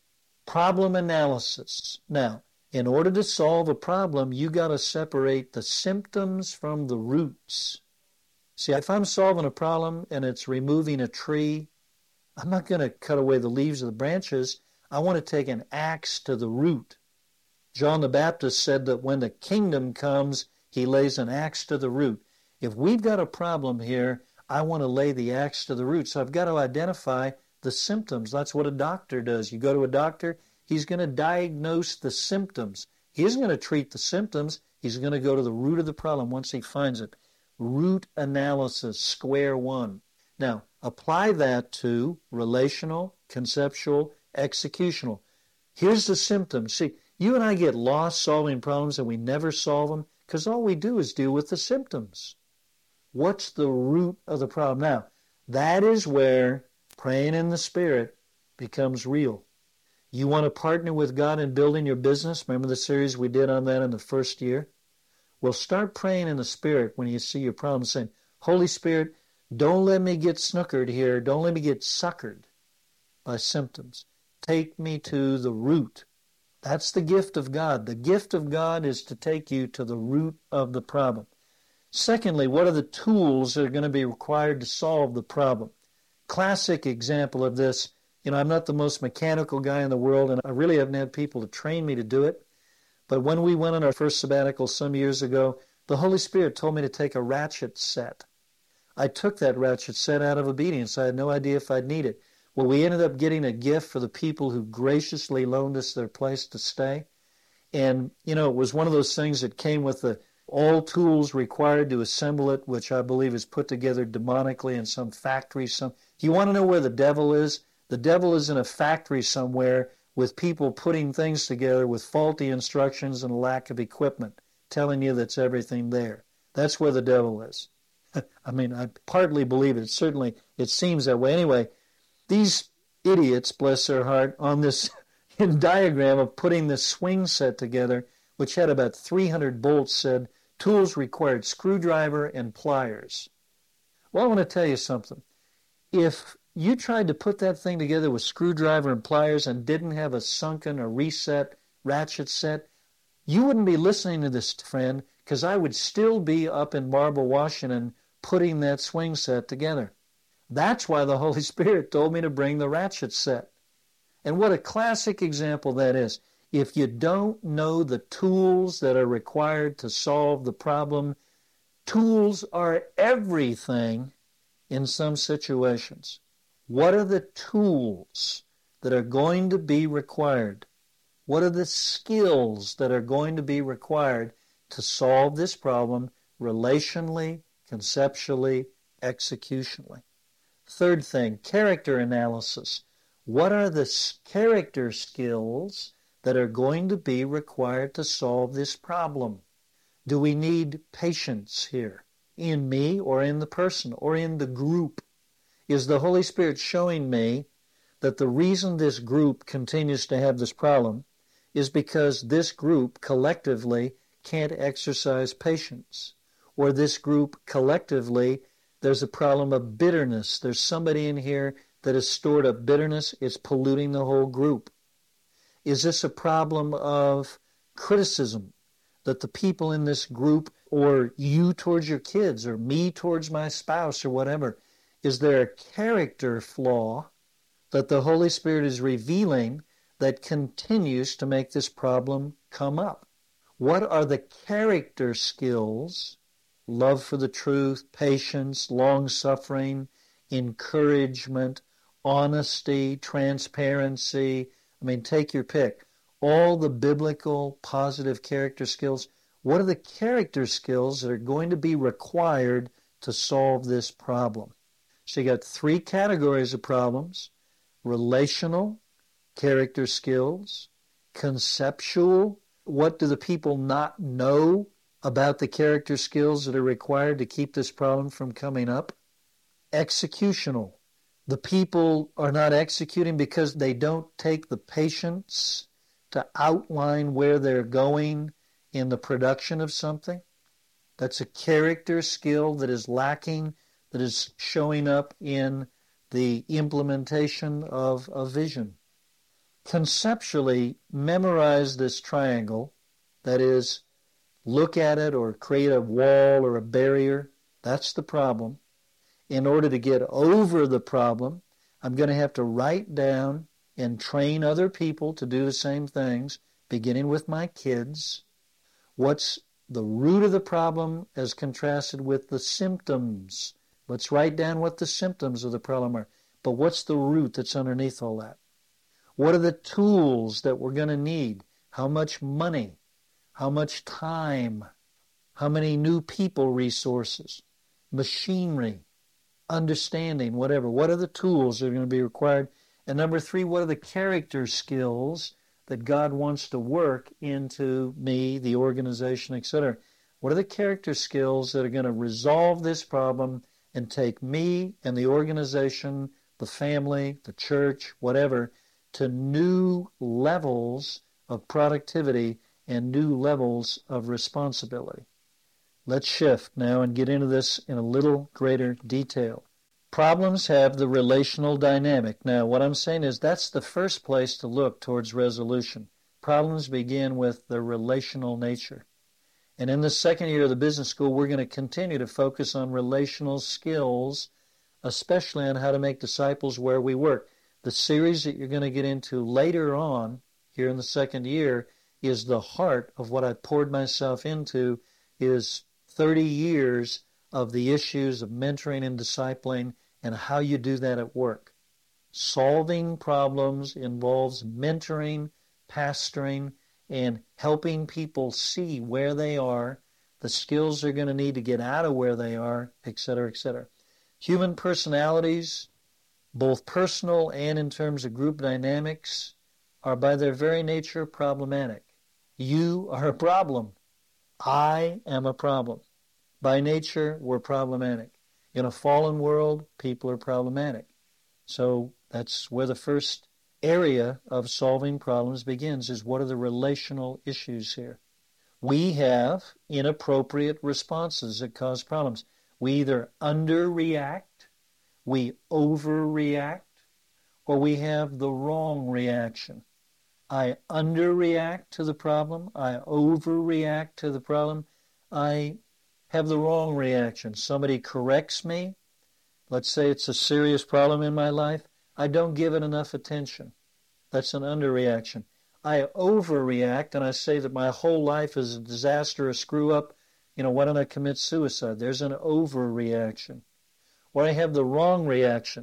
Problem analysis. Now, in order to solve a problem, you got to separate the symptoms from the roots. See, if I'm solving a problem and it's removing a tree, I'm not going to cut away the leaves or the branches. I want to take an axe to the root. John the Baptist said that when the kingdom comes, he lays an axe to the root. If we've got a problem here, I want to lay the axe to the root. So I've got to identify the symptoms. That's what a doctor does. You go to a doctor, he's going to diagnose the symptoms. He isn't going to treat the symptoms. He's going to go to the root of the problem once he finds it. Root analysis, square one. Now, apply that to relational, conceptual, executional. Here's the symptoms. See, you and I get lost solving problems and we never solve them because all we do is deal with the symptoms. What's the root of the problem? Now, that is where praying in the Spirit becomes real. You want to partner with God in building your business? Remember the series we did on that in the first year? Well, start praying in the Spirit when you see your problem, saying, Holy Spirit, don't let me get snookered here. Don't let me get suckered by symptoms. Take me to the root. That's the gift of God. The gift of God is to take you to the root of the problem. Secondly, what are the tools that are going to be required to solve the problem? Classic example of this, I'm not the most mechanical guy in the world, and I really haven't had people to train me to do it. But when we went on our first sabbatical some years ago, the Holy Spirit told me to take a ratchet set. I took that ratchet set out of obedience. I had no idea if I'd need it. Well, we ended up getting a gift for the people who graciously loaned us their place to stay. And, it was one of those things that came with all tools required to assemble it, which I believe is put together demonically in some factory. If you want to know where the devil is in a factory somewhere with people putting things together with faulty instructions and a lack of equipment, telling you that's everything there. That's where the devil is. I mean, I partly believe it. Certainly, it seems that way. Anyway, these idiots, bless their heart, on this diagram of putting this swing set together, which had about 300 bolts, said tools required screwdriver and pliers. Well, I want to tell you something. If you tried to put that thing together with screwdriver and pliers and didn't have a sunken or reset ratchet set, you wouldn't be listening to this, friend, because I would still be up in Marble, Washington, putting that swing set together. That's why the Holy Spirit told me to bring the ratchet set. And what a classic example that is. If you don't know the tools that are required to solve the problem, tools are everything in some situations. What are the tools that are going to be required? What are the skills that are going to be required to solve this problem relationally, conceptually, executionally? Third thing, character analysis. What are the character skills that are going to be required to solve this problem? Do we need patience here in me or in the person or in the group? Is the Holy Spirit showing me that the reason this group continues to have this problem is because this group collectively can't exercise patience? Or this group collectively, there's a problem of bitterness. There's somebody in here that has stored up bitterness. It's polluting the whole group. Is this a problem of criticism? That the people in this group, or you towards your kids, or me towards my spouse, or whatever, is there a character flaw that the Holy Spirit is revealing that continues to make this problem come up? What are the character skills, love for the truth, patience, long-suffering, encouragement, honesty, transparency? I mean, take your pick. All the biblical positive character skills. What are the character skills that are going to be required to solve this problem? So you got three categories of problems: relational, character skills; conceptual, what do the people not know about the character skills that are required to keep this problem from coming up; executional, the people are not executing because they don't take the patience to outline where they're going in the production of something. That's a character skill that is lacking, that is showing up in the implementation of a vision. Conceptually, memorize this triangle. That is, look at it or create a wall or a barrier. That's the problem. In order to get over the problem, I'm going to have to write down and train other people to do the same things, beginning with my kids. What's the root of the problem as contrasted with the symptoms? Let's write down what the symptoms of the problem are. But what's the root that's underneath all that? What are the tools that we're going to need? How much money? How much time? How many new people resources? Machinery? Understanding? Whatever. What are the tools that are going to be required? And number three, what are the character skills that God wants to work into me, the organization, etc.? What are the character skills that are going to resolve this problem and take me and the organization, the family, the church, whatever, to new levels of productivity and new levels of responsibility? Let's shift now and get into this in a little greater detail. Problems have the relational dynamic. Now, what I'm saying is that's the first place to look towards resolution. Problems begin with the relational nature. And in the second year of the business school, we're going to continue to focus on relational skills, especially on how to make disciples where we work. The series that you're going to get into later on here in the second year is the heart of what I poured myself into, is 30 years of the issues of mentoring and discipling and how you do that at work. Solving problems involves mentoring, pastoring, and helping people see where they are, the skills they're going to need to get out of where they are, etc., etc. Human personalities, both personal and in terms of group dynamics, are by their very nature problematic. You are a problem. I am a problem. By nature, we're problematic. In a fallen world, people are problematic. So that's where the first area of solving problems begins, is what are the relational issues here? We have inappropriate responses that cause problems. We either underreact, we overreact, or we have the wrong reaction. I underreact to the problem, I overreact to the problem, I have the wrong reaction. Somebody corrects me, let's say it's a serious problem in my life, I don't give it enough attention. That's an underreaction. I overreact and I say that my whole life is a disaster, a screw up, why don't I commit suicide? There's an overreaction. Or I have the wrong reaction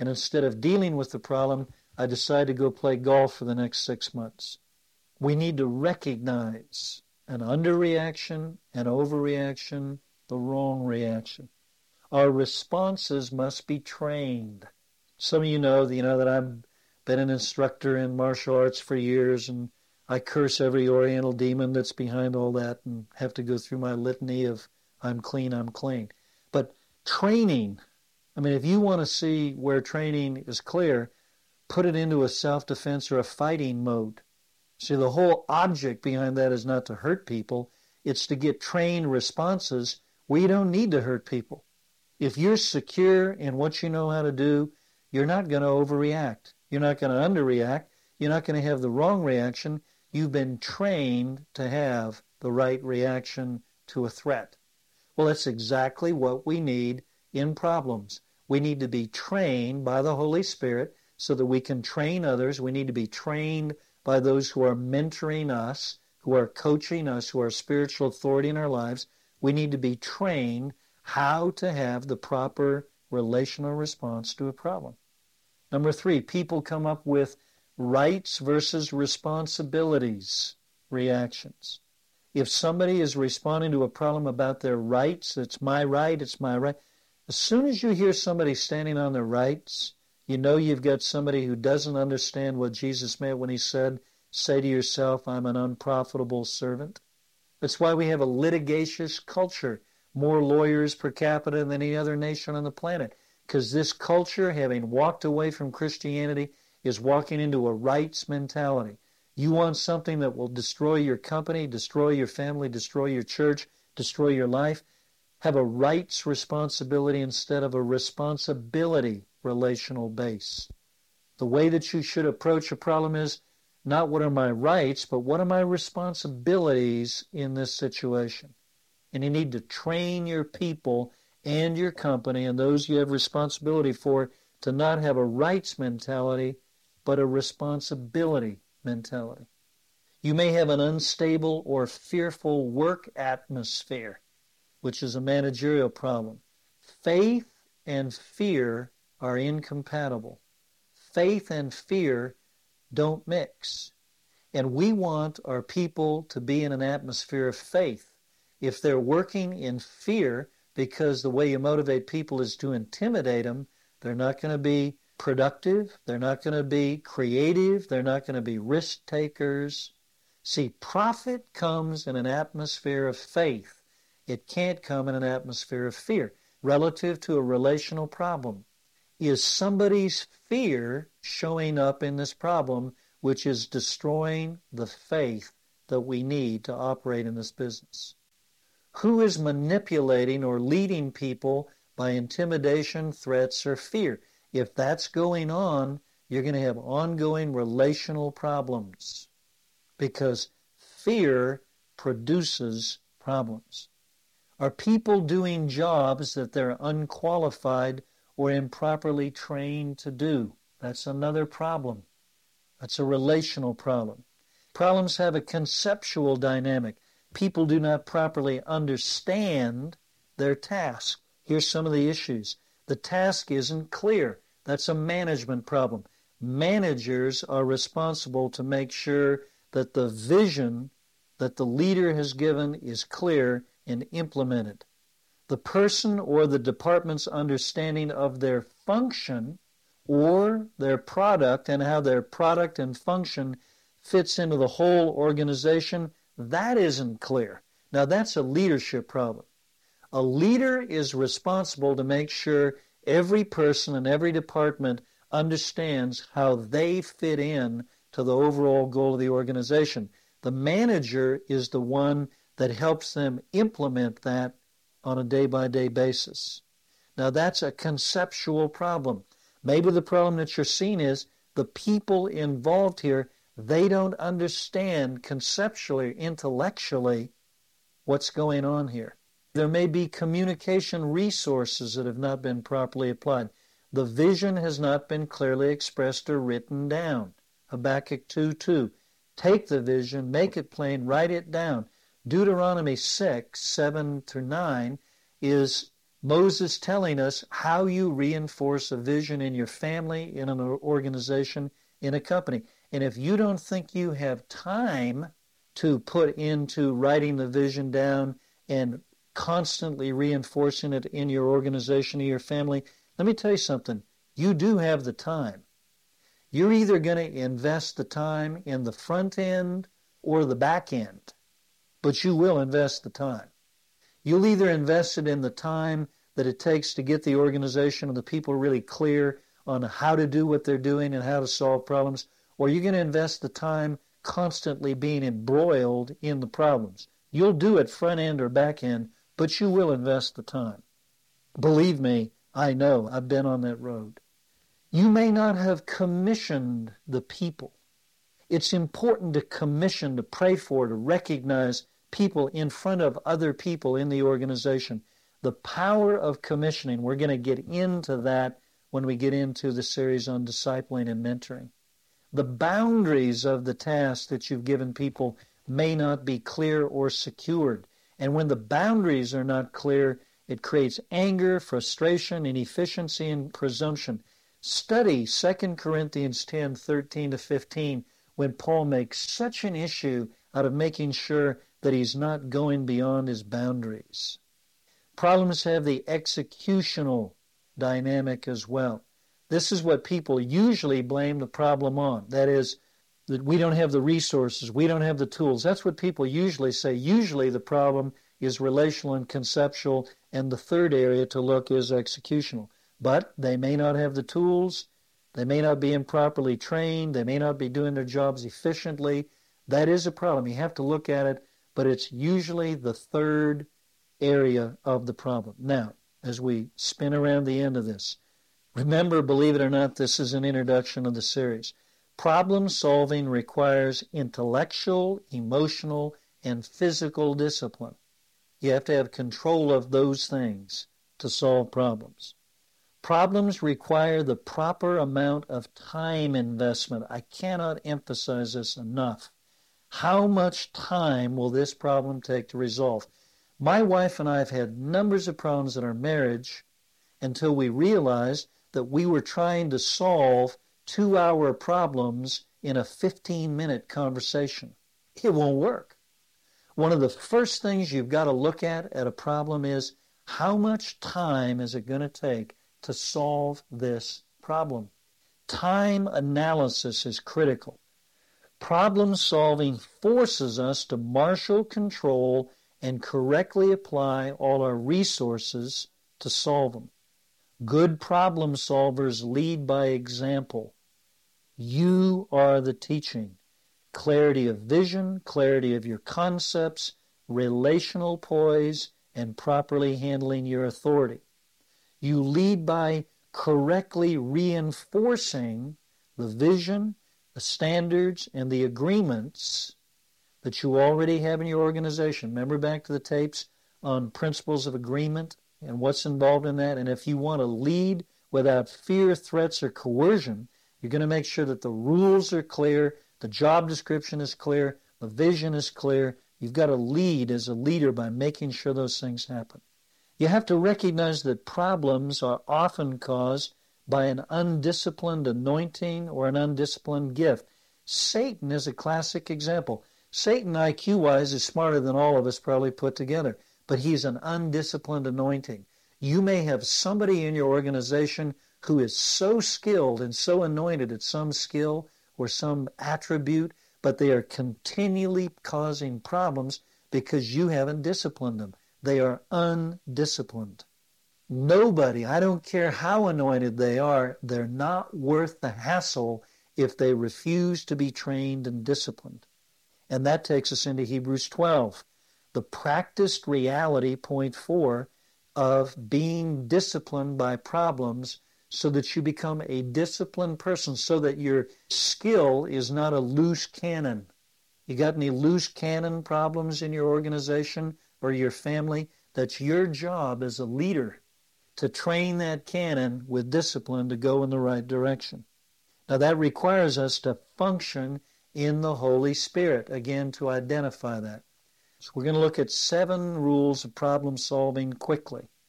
And instead of dealing with the problem, I decide to go play golf for the next 6 months. We need to recognize an underreaction, an overreaction, the wrong reaction. Our responses must be trained. Some of you know that I've been an instructor in martial arts for years, and I curse every Oriental demon that's behind all that and have to go through my litany of I'm clean, I'm clean. But training, if you want to see where training is clear, put it into a self-defense or a fighting mode. See, the whole object behind that is not to hurt people. It's to get trained responses where you don't need to hurt people. If you're secure in what you know how to do, you're not going to overreact. You're not going to underreact. You're not going to have the wrong reaction. You've been trained to have the right reaction to a threat. Well, that's exactly what we need in problems. We need to be trained by the Holy Spirit so that we can train others. We need to be trained by those who are mentoring us, who are coaching us, who are spiritual authority in our lives. We need to be trained how to have the proper relational response to a problem. Number 3, people come up with rights versus responsibilities reactions. If somebody is responding to a problem about their rights, it's my right, it's my right. As soon as you hear somebody standing on their rights, you know you've got somebody who doesn't understand what Jesus meant when he said, say to yourself, I'm an unprofitable servant. That's why we have a litigious culture, more lawyers per capita than any other nation on the planet, because this culture, having walked away from Christianity, is walking into a rights mentality. You want something that will destroy your company, destroy your family, destroy your church, destroy your life. Have a rights responsibility instead of a responsibility relational base. The way that you should approach a problem is not what are my rights, but what are my responsibilities in this situation. And you need to train your people and your company and those you have responsibility for to not have a rights mentality, but a responsibility mentality. You may have an unstable or fearful work atmosphere, which is a managerial problem. Faith and fear are incompatible. Faith and fear don't mix. And we want our people to be in an atmosphere of faith. If they're working in fear, because the way you motivate people is to intimidate them, they're not going to be productive, they're not going to be creative, they're not going to be risk takers. See, profit comes in an atmosphere of faith. It can't come in an atmosphere of fear. Relative to a relational problem, is somebody's fear showing up in this problem, which is destroying the faith that we need to operate in this business? Who is manipulating or leading people by intimidation, threats, or fear? If that's going on, you're going to have ongoing relational problems because fear produces problems. Are people doing jobs that they're unqualified or improperly trained to do? That's another problem. That's a relational problem. Problems have a conceptual dynamic. People do not properly understand their task. Here's some of the issues. The task isn't clear. That's a management problem. Managers are responsible to make sure that the vision that the leader has given is clear and implemented. The person or the department's understanding of their function or their product and how their product and function fits into the whole organization, that isn't clear. Now that's a leadership problem. A leader is responsible to make sure every person in every department understands how they fit in to the overall goal of the organization. The manager is the one that helps them implement that on a day-by-day basis. Now that's a conceptual problem. Maybe the problem that you're seeing is the people involved here, they don't understand conceptually, intellectually, what's going on here. There may be communication resources that have not been properly applied. The vision has not been clearly expressed or written down. Habakkuk 2:2. Take the vision, make it plain, write it down. Deuteronomy 6:7-9 is Moses telling us how you reinforce a vision in your family, in an organization, in a company. And if you don't think you have time to put into writing the vision down and constantly reinforcing it in your organization or your family, let me tell you something. You do have the time. You're either going to invest the time in the front end or the back end, but you will invest the time. You'll either invest it in the time that it takes to get the organization and the people really clear on how to do what they're doing and how to solve problems, or you're going to invest the time constantly being embroiled in the problems. You'll do it front end or back end, but you will invest the time. Believe me, I know. I've been on that road. You may not have commissioned the people. It's important to commission, to pray for, to recognize people in front of other people in the organization. The power of commissioning, we're going to get into that when we get into the series on discipling and mentoring. The boundaries of the task that you've given people may not be clear or secured. And when the boundaries are not clear, it creates anger, frustration, inefficiency, and presumption. Study 2 Corinthians 10, 13 to 15, when Paul makes such an issue out of making sure that he's not going beyond his boundaries. Problems have the executional dynamic as well. This is what people usually blame the problem on. That is, that we don't have the resources, we don't have the tools. That's what people usually say. Usually the problem is relational and conceptual, and the third area to look is executional. But they may not have the tools, they may not be improperly trained, they may not be doing their jobs efficiently. That is a problem. You have to look at it, but it's usually the third area of the problem. Now, as we spin around the end of this, remember, believe it or not, this is an introduction of the series. Problem solving requires intellectual, emotional, and physical discipline. You have to have control of those things to solve problems. Problems require the proper amount of time investment. I cannot emphasize this enough. How much time will this problem take to resolve? My wife and I have had numbers of problems in our marriage until we realized that we were trying to solve 2-hour problems in a 15-minute conversation. It won't work. One of the first things you've got to look at a problem is, how much time is it going to take to solve this problem? Time analysis is critical. Problem solving forces us to marshal, control, and correctly apply all our resources to solve them. Good problem solvers lead by example. You are the teaching. Clarity of vision, clarity of your concepts, relational poise, and properly handling your authority. You lead by correctly reinforcing the vision, the standards, and the agreements that you already have in your organization. Remember back to the tapes on principles of agreement and what's involved in that? And if you want to lead without fear, threats, or coercion, you're going to make sure that the rules are clear, the job description is clear, the vision is clear. You've got to lead as a leader by making sure those things happen. You have to recognize that problems are often caused by an undisciplined anointing or an undisciplined gift. Satan is a classic example. Satan, IQ-wise, is smarter than all of us probably put together, but he's an undisciplined anointing. You may have somebody in your organization who is so skilled and so anointed at some skill or some attribute, but they are continually causing problems because you haven't disciplined them. They are undisciplined. Nobody, I don't care how anointed they are, they're not worth the hassle if they refuse to be trained and disciplined. And that takes us into Hebrews 12, the practiced reality, point 4, of being disciplined by problems so that you become a disciplined person, so that your skill is not a loose cannon. You got any loose cannon problems in your organization or your family? That's your job as a leader, to train that cannon with discipline to go in the right direction. Now that requires us to function in the Holy Spirit, again, to identify that. So we're going to look at 7 rules of problem solving quickly.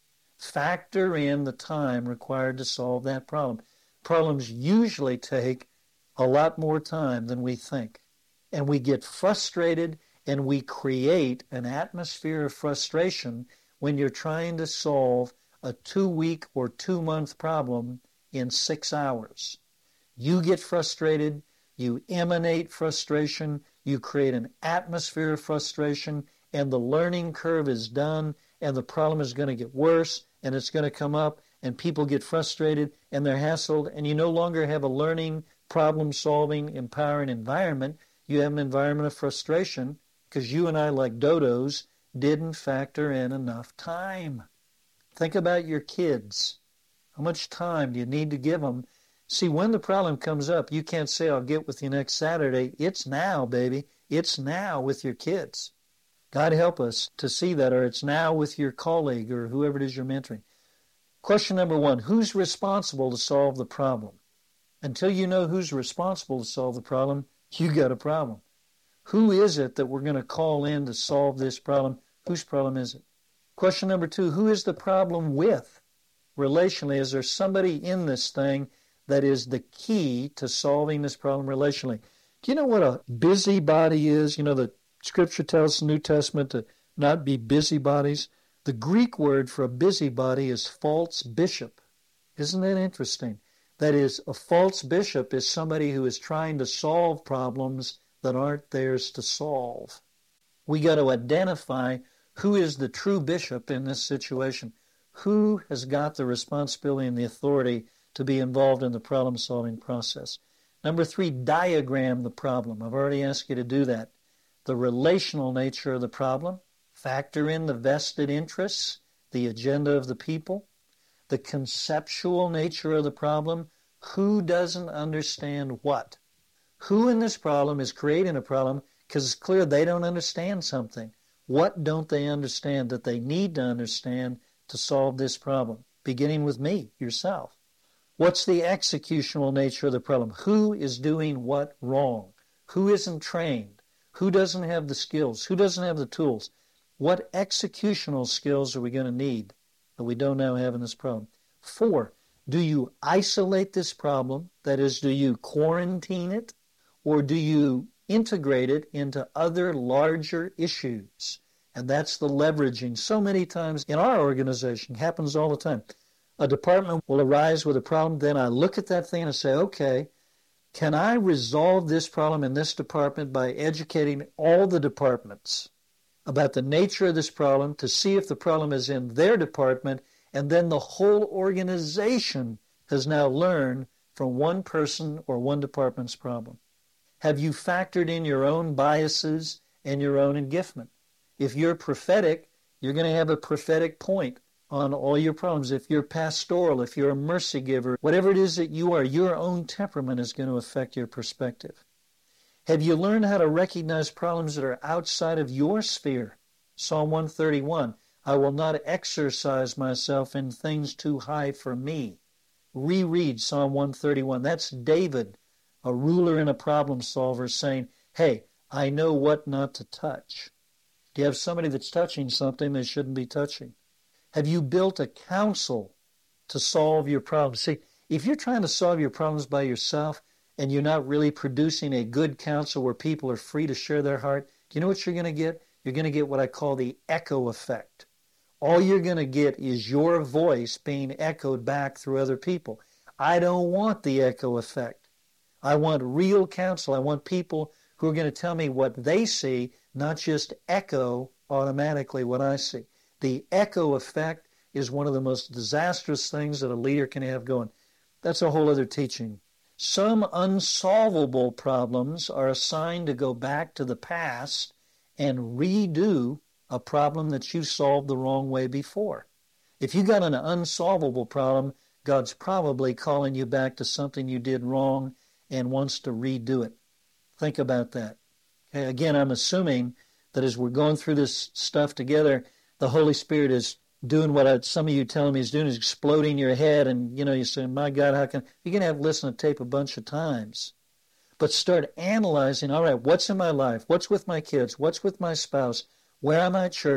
Factor in the time required to solve that problem. Problems usually take a lot more time than we think. And we get frustrated and we create an atmosphere of frustration when you're trying to solve a 2-week or 2-month problem in 6 hours. You get frustrated, you emanate frustration, you create an atmosphere of frustration, and the learning curve is done, and the problem is going to get worse, and it's going to come up, and people get frustrated, and they're hassled, and you no longer have a learning, problem-solving, empowering environment. You have an environment of frustration because you and I, like dodos, didn't factor in enough time. Think about your kids. How much time do you need to give them? See, when the problem comes up, you can't say, I'll get with you next Saturday. It's now, baby. It's now with your kids. God help us to see that, or it's now with your colleague or whoever it is you're mentoring. Question number 1, who's responsible to solve the problem? Until you know who's responsible to solve the problem, you got a problem. Who is it that we're going to call in to solve this problem? Whose problem is it? Question number 2, who is the problem with? Relationally, is there somebody in this thing that is the key to solving this problem relationally? Do you know what a busybody is? You know, the Scripture tells the New Testament to not be busybodies. The Greek word for a busybody is false bishop. Isn't that interesting? That is, a false bishop is somebody who is trying to solve problems that aren't theirs to solve. We got to identify who is the true bishop in this situation. Who has got the responsibility and the authority to be involved in the problem-solving process? Number 3, diagram the problem. I've already asked you to do that. The relational nature of the problem. Factor in the vested interests, the agenda of the people. The conceptual nature of the problem. Who doesn't understand what? Who in this problem is creating a problem because it's clear they don't understand something. What don't they understand that they need to understand to solve this problem? Beginning with me, yourself. What's the executional nature of the problem? Who is doing what wrong? Who isn't trained? Who doesn't have the skills? Who doesn't have the tools? What executional skills are we going to need that we don't now have in this problem? 4, do you isolate this problem? That is, do you quarantine it? Or do you integrate it into other larger issues? And that's the leveraging. So many times in our organization, happens all the time. A department will arise with a problem, then I look at that thing and say, okay, can I resolve this problem in this department by educating all the departments about the nature of this problem to see if the problem is in their department, and then the whole organization has now learned from one person or one department's problem. Have you factored in your own biases and your own engiftment? If you're prophetic, you're going to have a prophetic point on all your problems. If you're pastoral, if you're a mercy giver, whatever it is that you are, your own temperament is going to affect your perspective. Have you learned how to recognize problems that are outside of your sphere? Psalm 131, I will not exercise myself in things too high for me. Reread Psalm 131. That's David, a ruler and a problem solver, saying, hey, I know what not to touch. Do you have somebody that's touching something they shouldn't be touching? Have you built a council to solve your problems? See, if you're trying to solve your problems by yourself and you're not really producing a good council where people are free to share their heart, do you know what you're going to get? You're going to get what I call the echo effect. All you're going to get is your voice being echoed back through other people. I don't want the echo effect. I want real counsel. I want people who are going to tell me what they see, not just echo automatically what I see. The echo effect is one of the most disastrous things that a leader can have going. That's a whole other teaching. Some unsolvable problems are assigned to go back to the past and redo a problem that you solved the wrong way before. If you got an unsolvable problem, God's probably calling you back to something you did wrong and wants to redo it. Think about that. Okay, again, I'm assuming that as we're going through this stuff together, the Holy Spirit is doing what some of you telling me is doing, is exploding your head, and you say, my God, how can... You're going to have to listen to tape a bunch of times. But start analyzing, all right, what's in my life? What's with my kids? What's with my spouse? Where am I at church?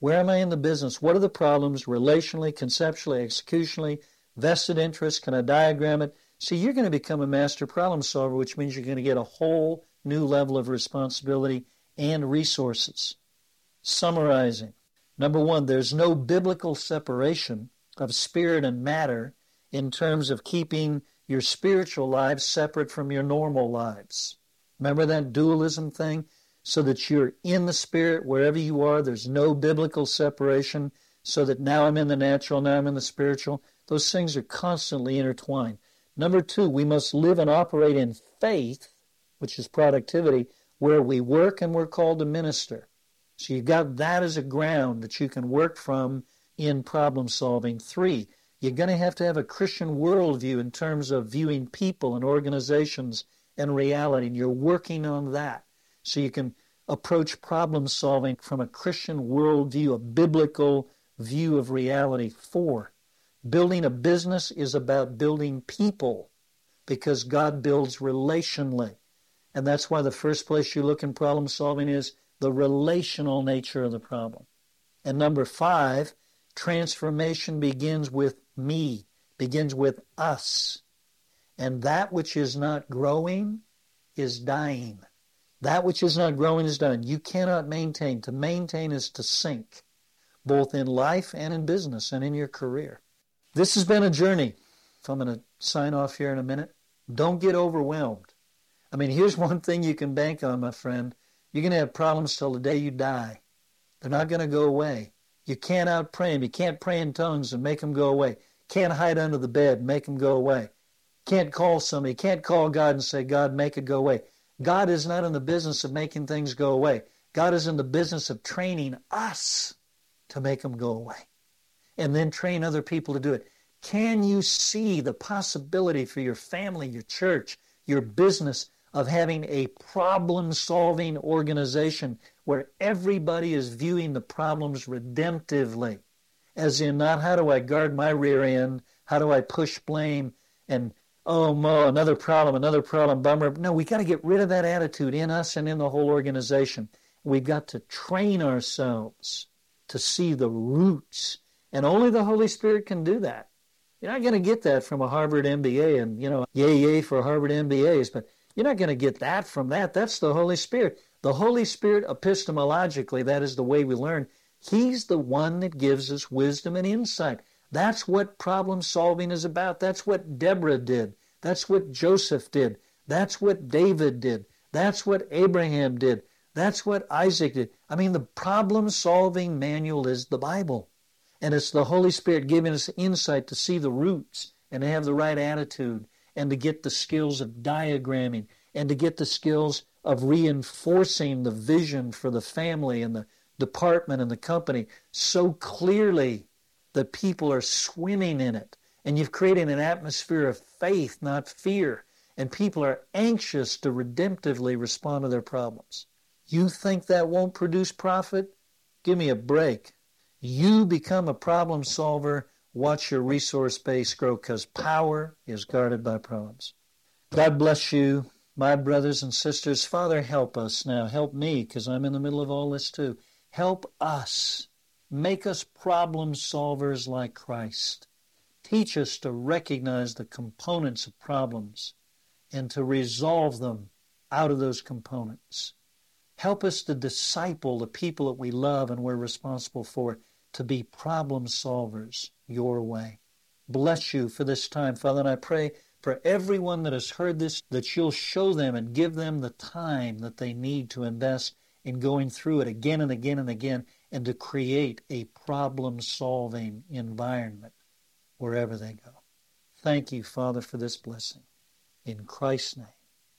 Where am I in the business? What are the problems relationally, conceptually, executionally, vested interest? Can I diagram it? See, you're going to become a master problem solver, which means you're going to get a whole new level of responsibility and resources. Summarizing. Number one, there's no biblical separation of spirit and matter in terms of keeping your spiritual lives separate from your normal lives. Remember that dualism thing? So that you're in the spirit wherever you are. There's no biblical separation so that now I'm in the natural, now I'm in the spiritual. Those things are constantly intertwined. Number two, we must live and operate in faith, which is productivity, where we work and we're called to minister. So you've got that as a ground that you can work from in problem solving. Three, you're going to have a Christian worldview in terms of viewing people and organizations and reality, and you're working on that. So you can approach problem solving from a Christian worldview, a biblical view of reality. Four, building a business is about building people because God builds relationally. And that's why the first place you look in problem solving is the relational nature of the problem. And number five, transformation begins with me, begins with us. And that which is not growing is dying. That which is not growing is dying. You cannot maintain. To maintain is to sink, both in life and in business and in your career. This has been a journey. So I'm going to sign off here in a minute. Don't get overwhelmed. I mean, here's one thing you can bank on, my friend. You're going to have problems till the day you die. They're not going to go away. You can't out-pray them. You can't pray in tongues and make them go away. Can't hide under the bed and make them go away. Can't call somebody. Can't call God and say, God, make it go away. God is not in the business of making things go away. God is in the business of training us to make them go away and then train other people to do it. Can you see the possibility for your family, your church, your business of having a problem-solving organization where everybody is viewing the problems redemptively, as in not how do I guard my rear end, how do I push blame, and oh, Mo, another problem, bummer. No, we got to get rid of that attitude in us and in the whole organization. We've got to train ourselves to see the roots, and only the Holy Spirit can do that. You're not going to get that from a Harvard MBA, and, yay for Harvard MBAs, but you're not going to get that from that. That's the Holy Spirit. The Holy Spirit, epistemologically, that is the way we learn. He's the one that gives us wisdom and insight. That's what problem solving is about. That's what Deborah did. That's what Joseph did. That's what David did. That's what Abraham did. That's what Isaac did. I mean, the problem solving manual is the Bible. And it's the Holy Spirit giving us insight to see the roots and to have the right attitude and to get the skills of diagramming and to get the skills of reinforcing the vision for the family and the department and the company so clearly that people are swimming in it. And you've created an atmosphere of faith, not fear. And people are anxious to redemptively respond to their problems. You think that won't produce profit? Give me a break. You become a problem solver, watch your resource base grow, because power is guarded by problems. God bless you, my brothers and sisters. Father, help us now. Help me, because I'm in the middle of all this too. Help us. Make us problem solvers like Christ. Teach us to recognize the components of problems and to resolve them out of those components. Help us to disciple the people that we love and we're responsible for to be problem solvers your way. Bless you for this time, Father, and I pray for everyone that has heard this, that you'll show them and give them the time that they need to invest in going through it again and again and again, and to create a problem-solving environment wherever they go. Thank you, Father, for this blessing. In Christ's name.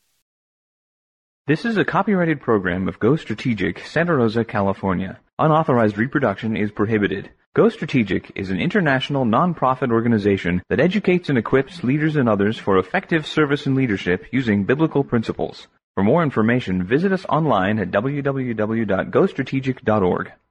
This is a copyrighted program of Go Strategic, Santa Rosa, California. Unauthorized reproduction is prohibited. Go Strategic is an international non-profit organization that educates and equips leaders and others for effective service and leadership using biblical principles. For more information, visit us online at www.gostrategic.org.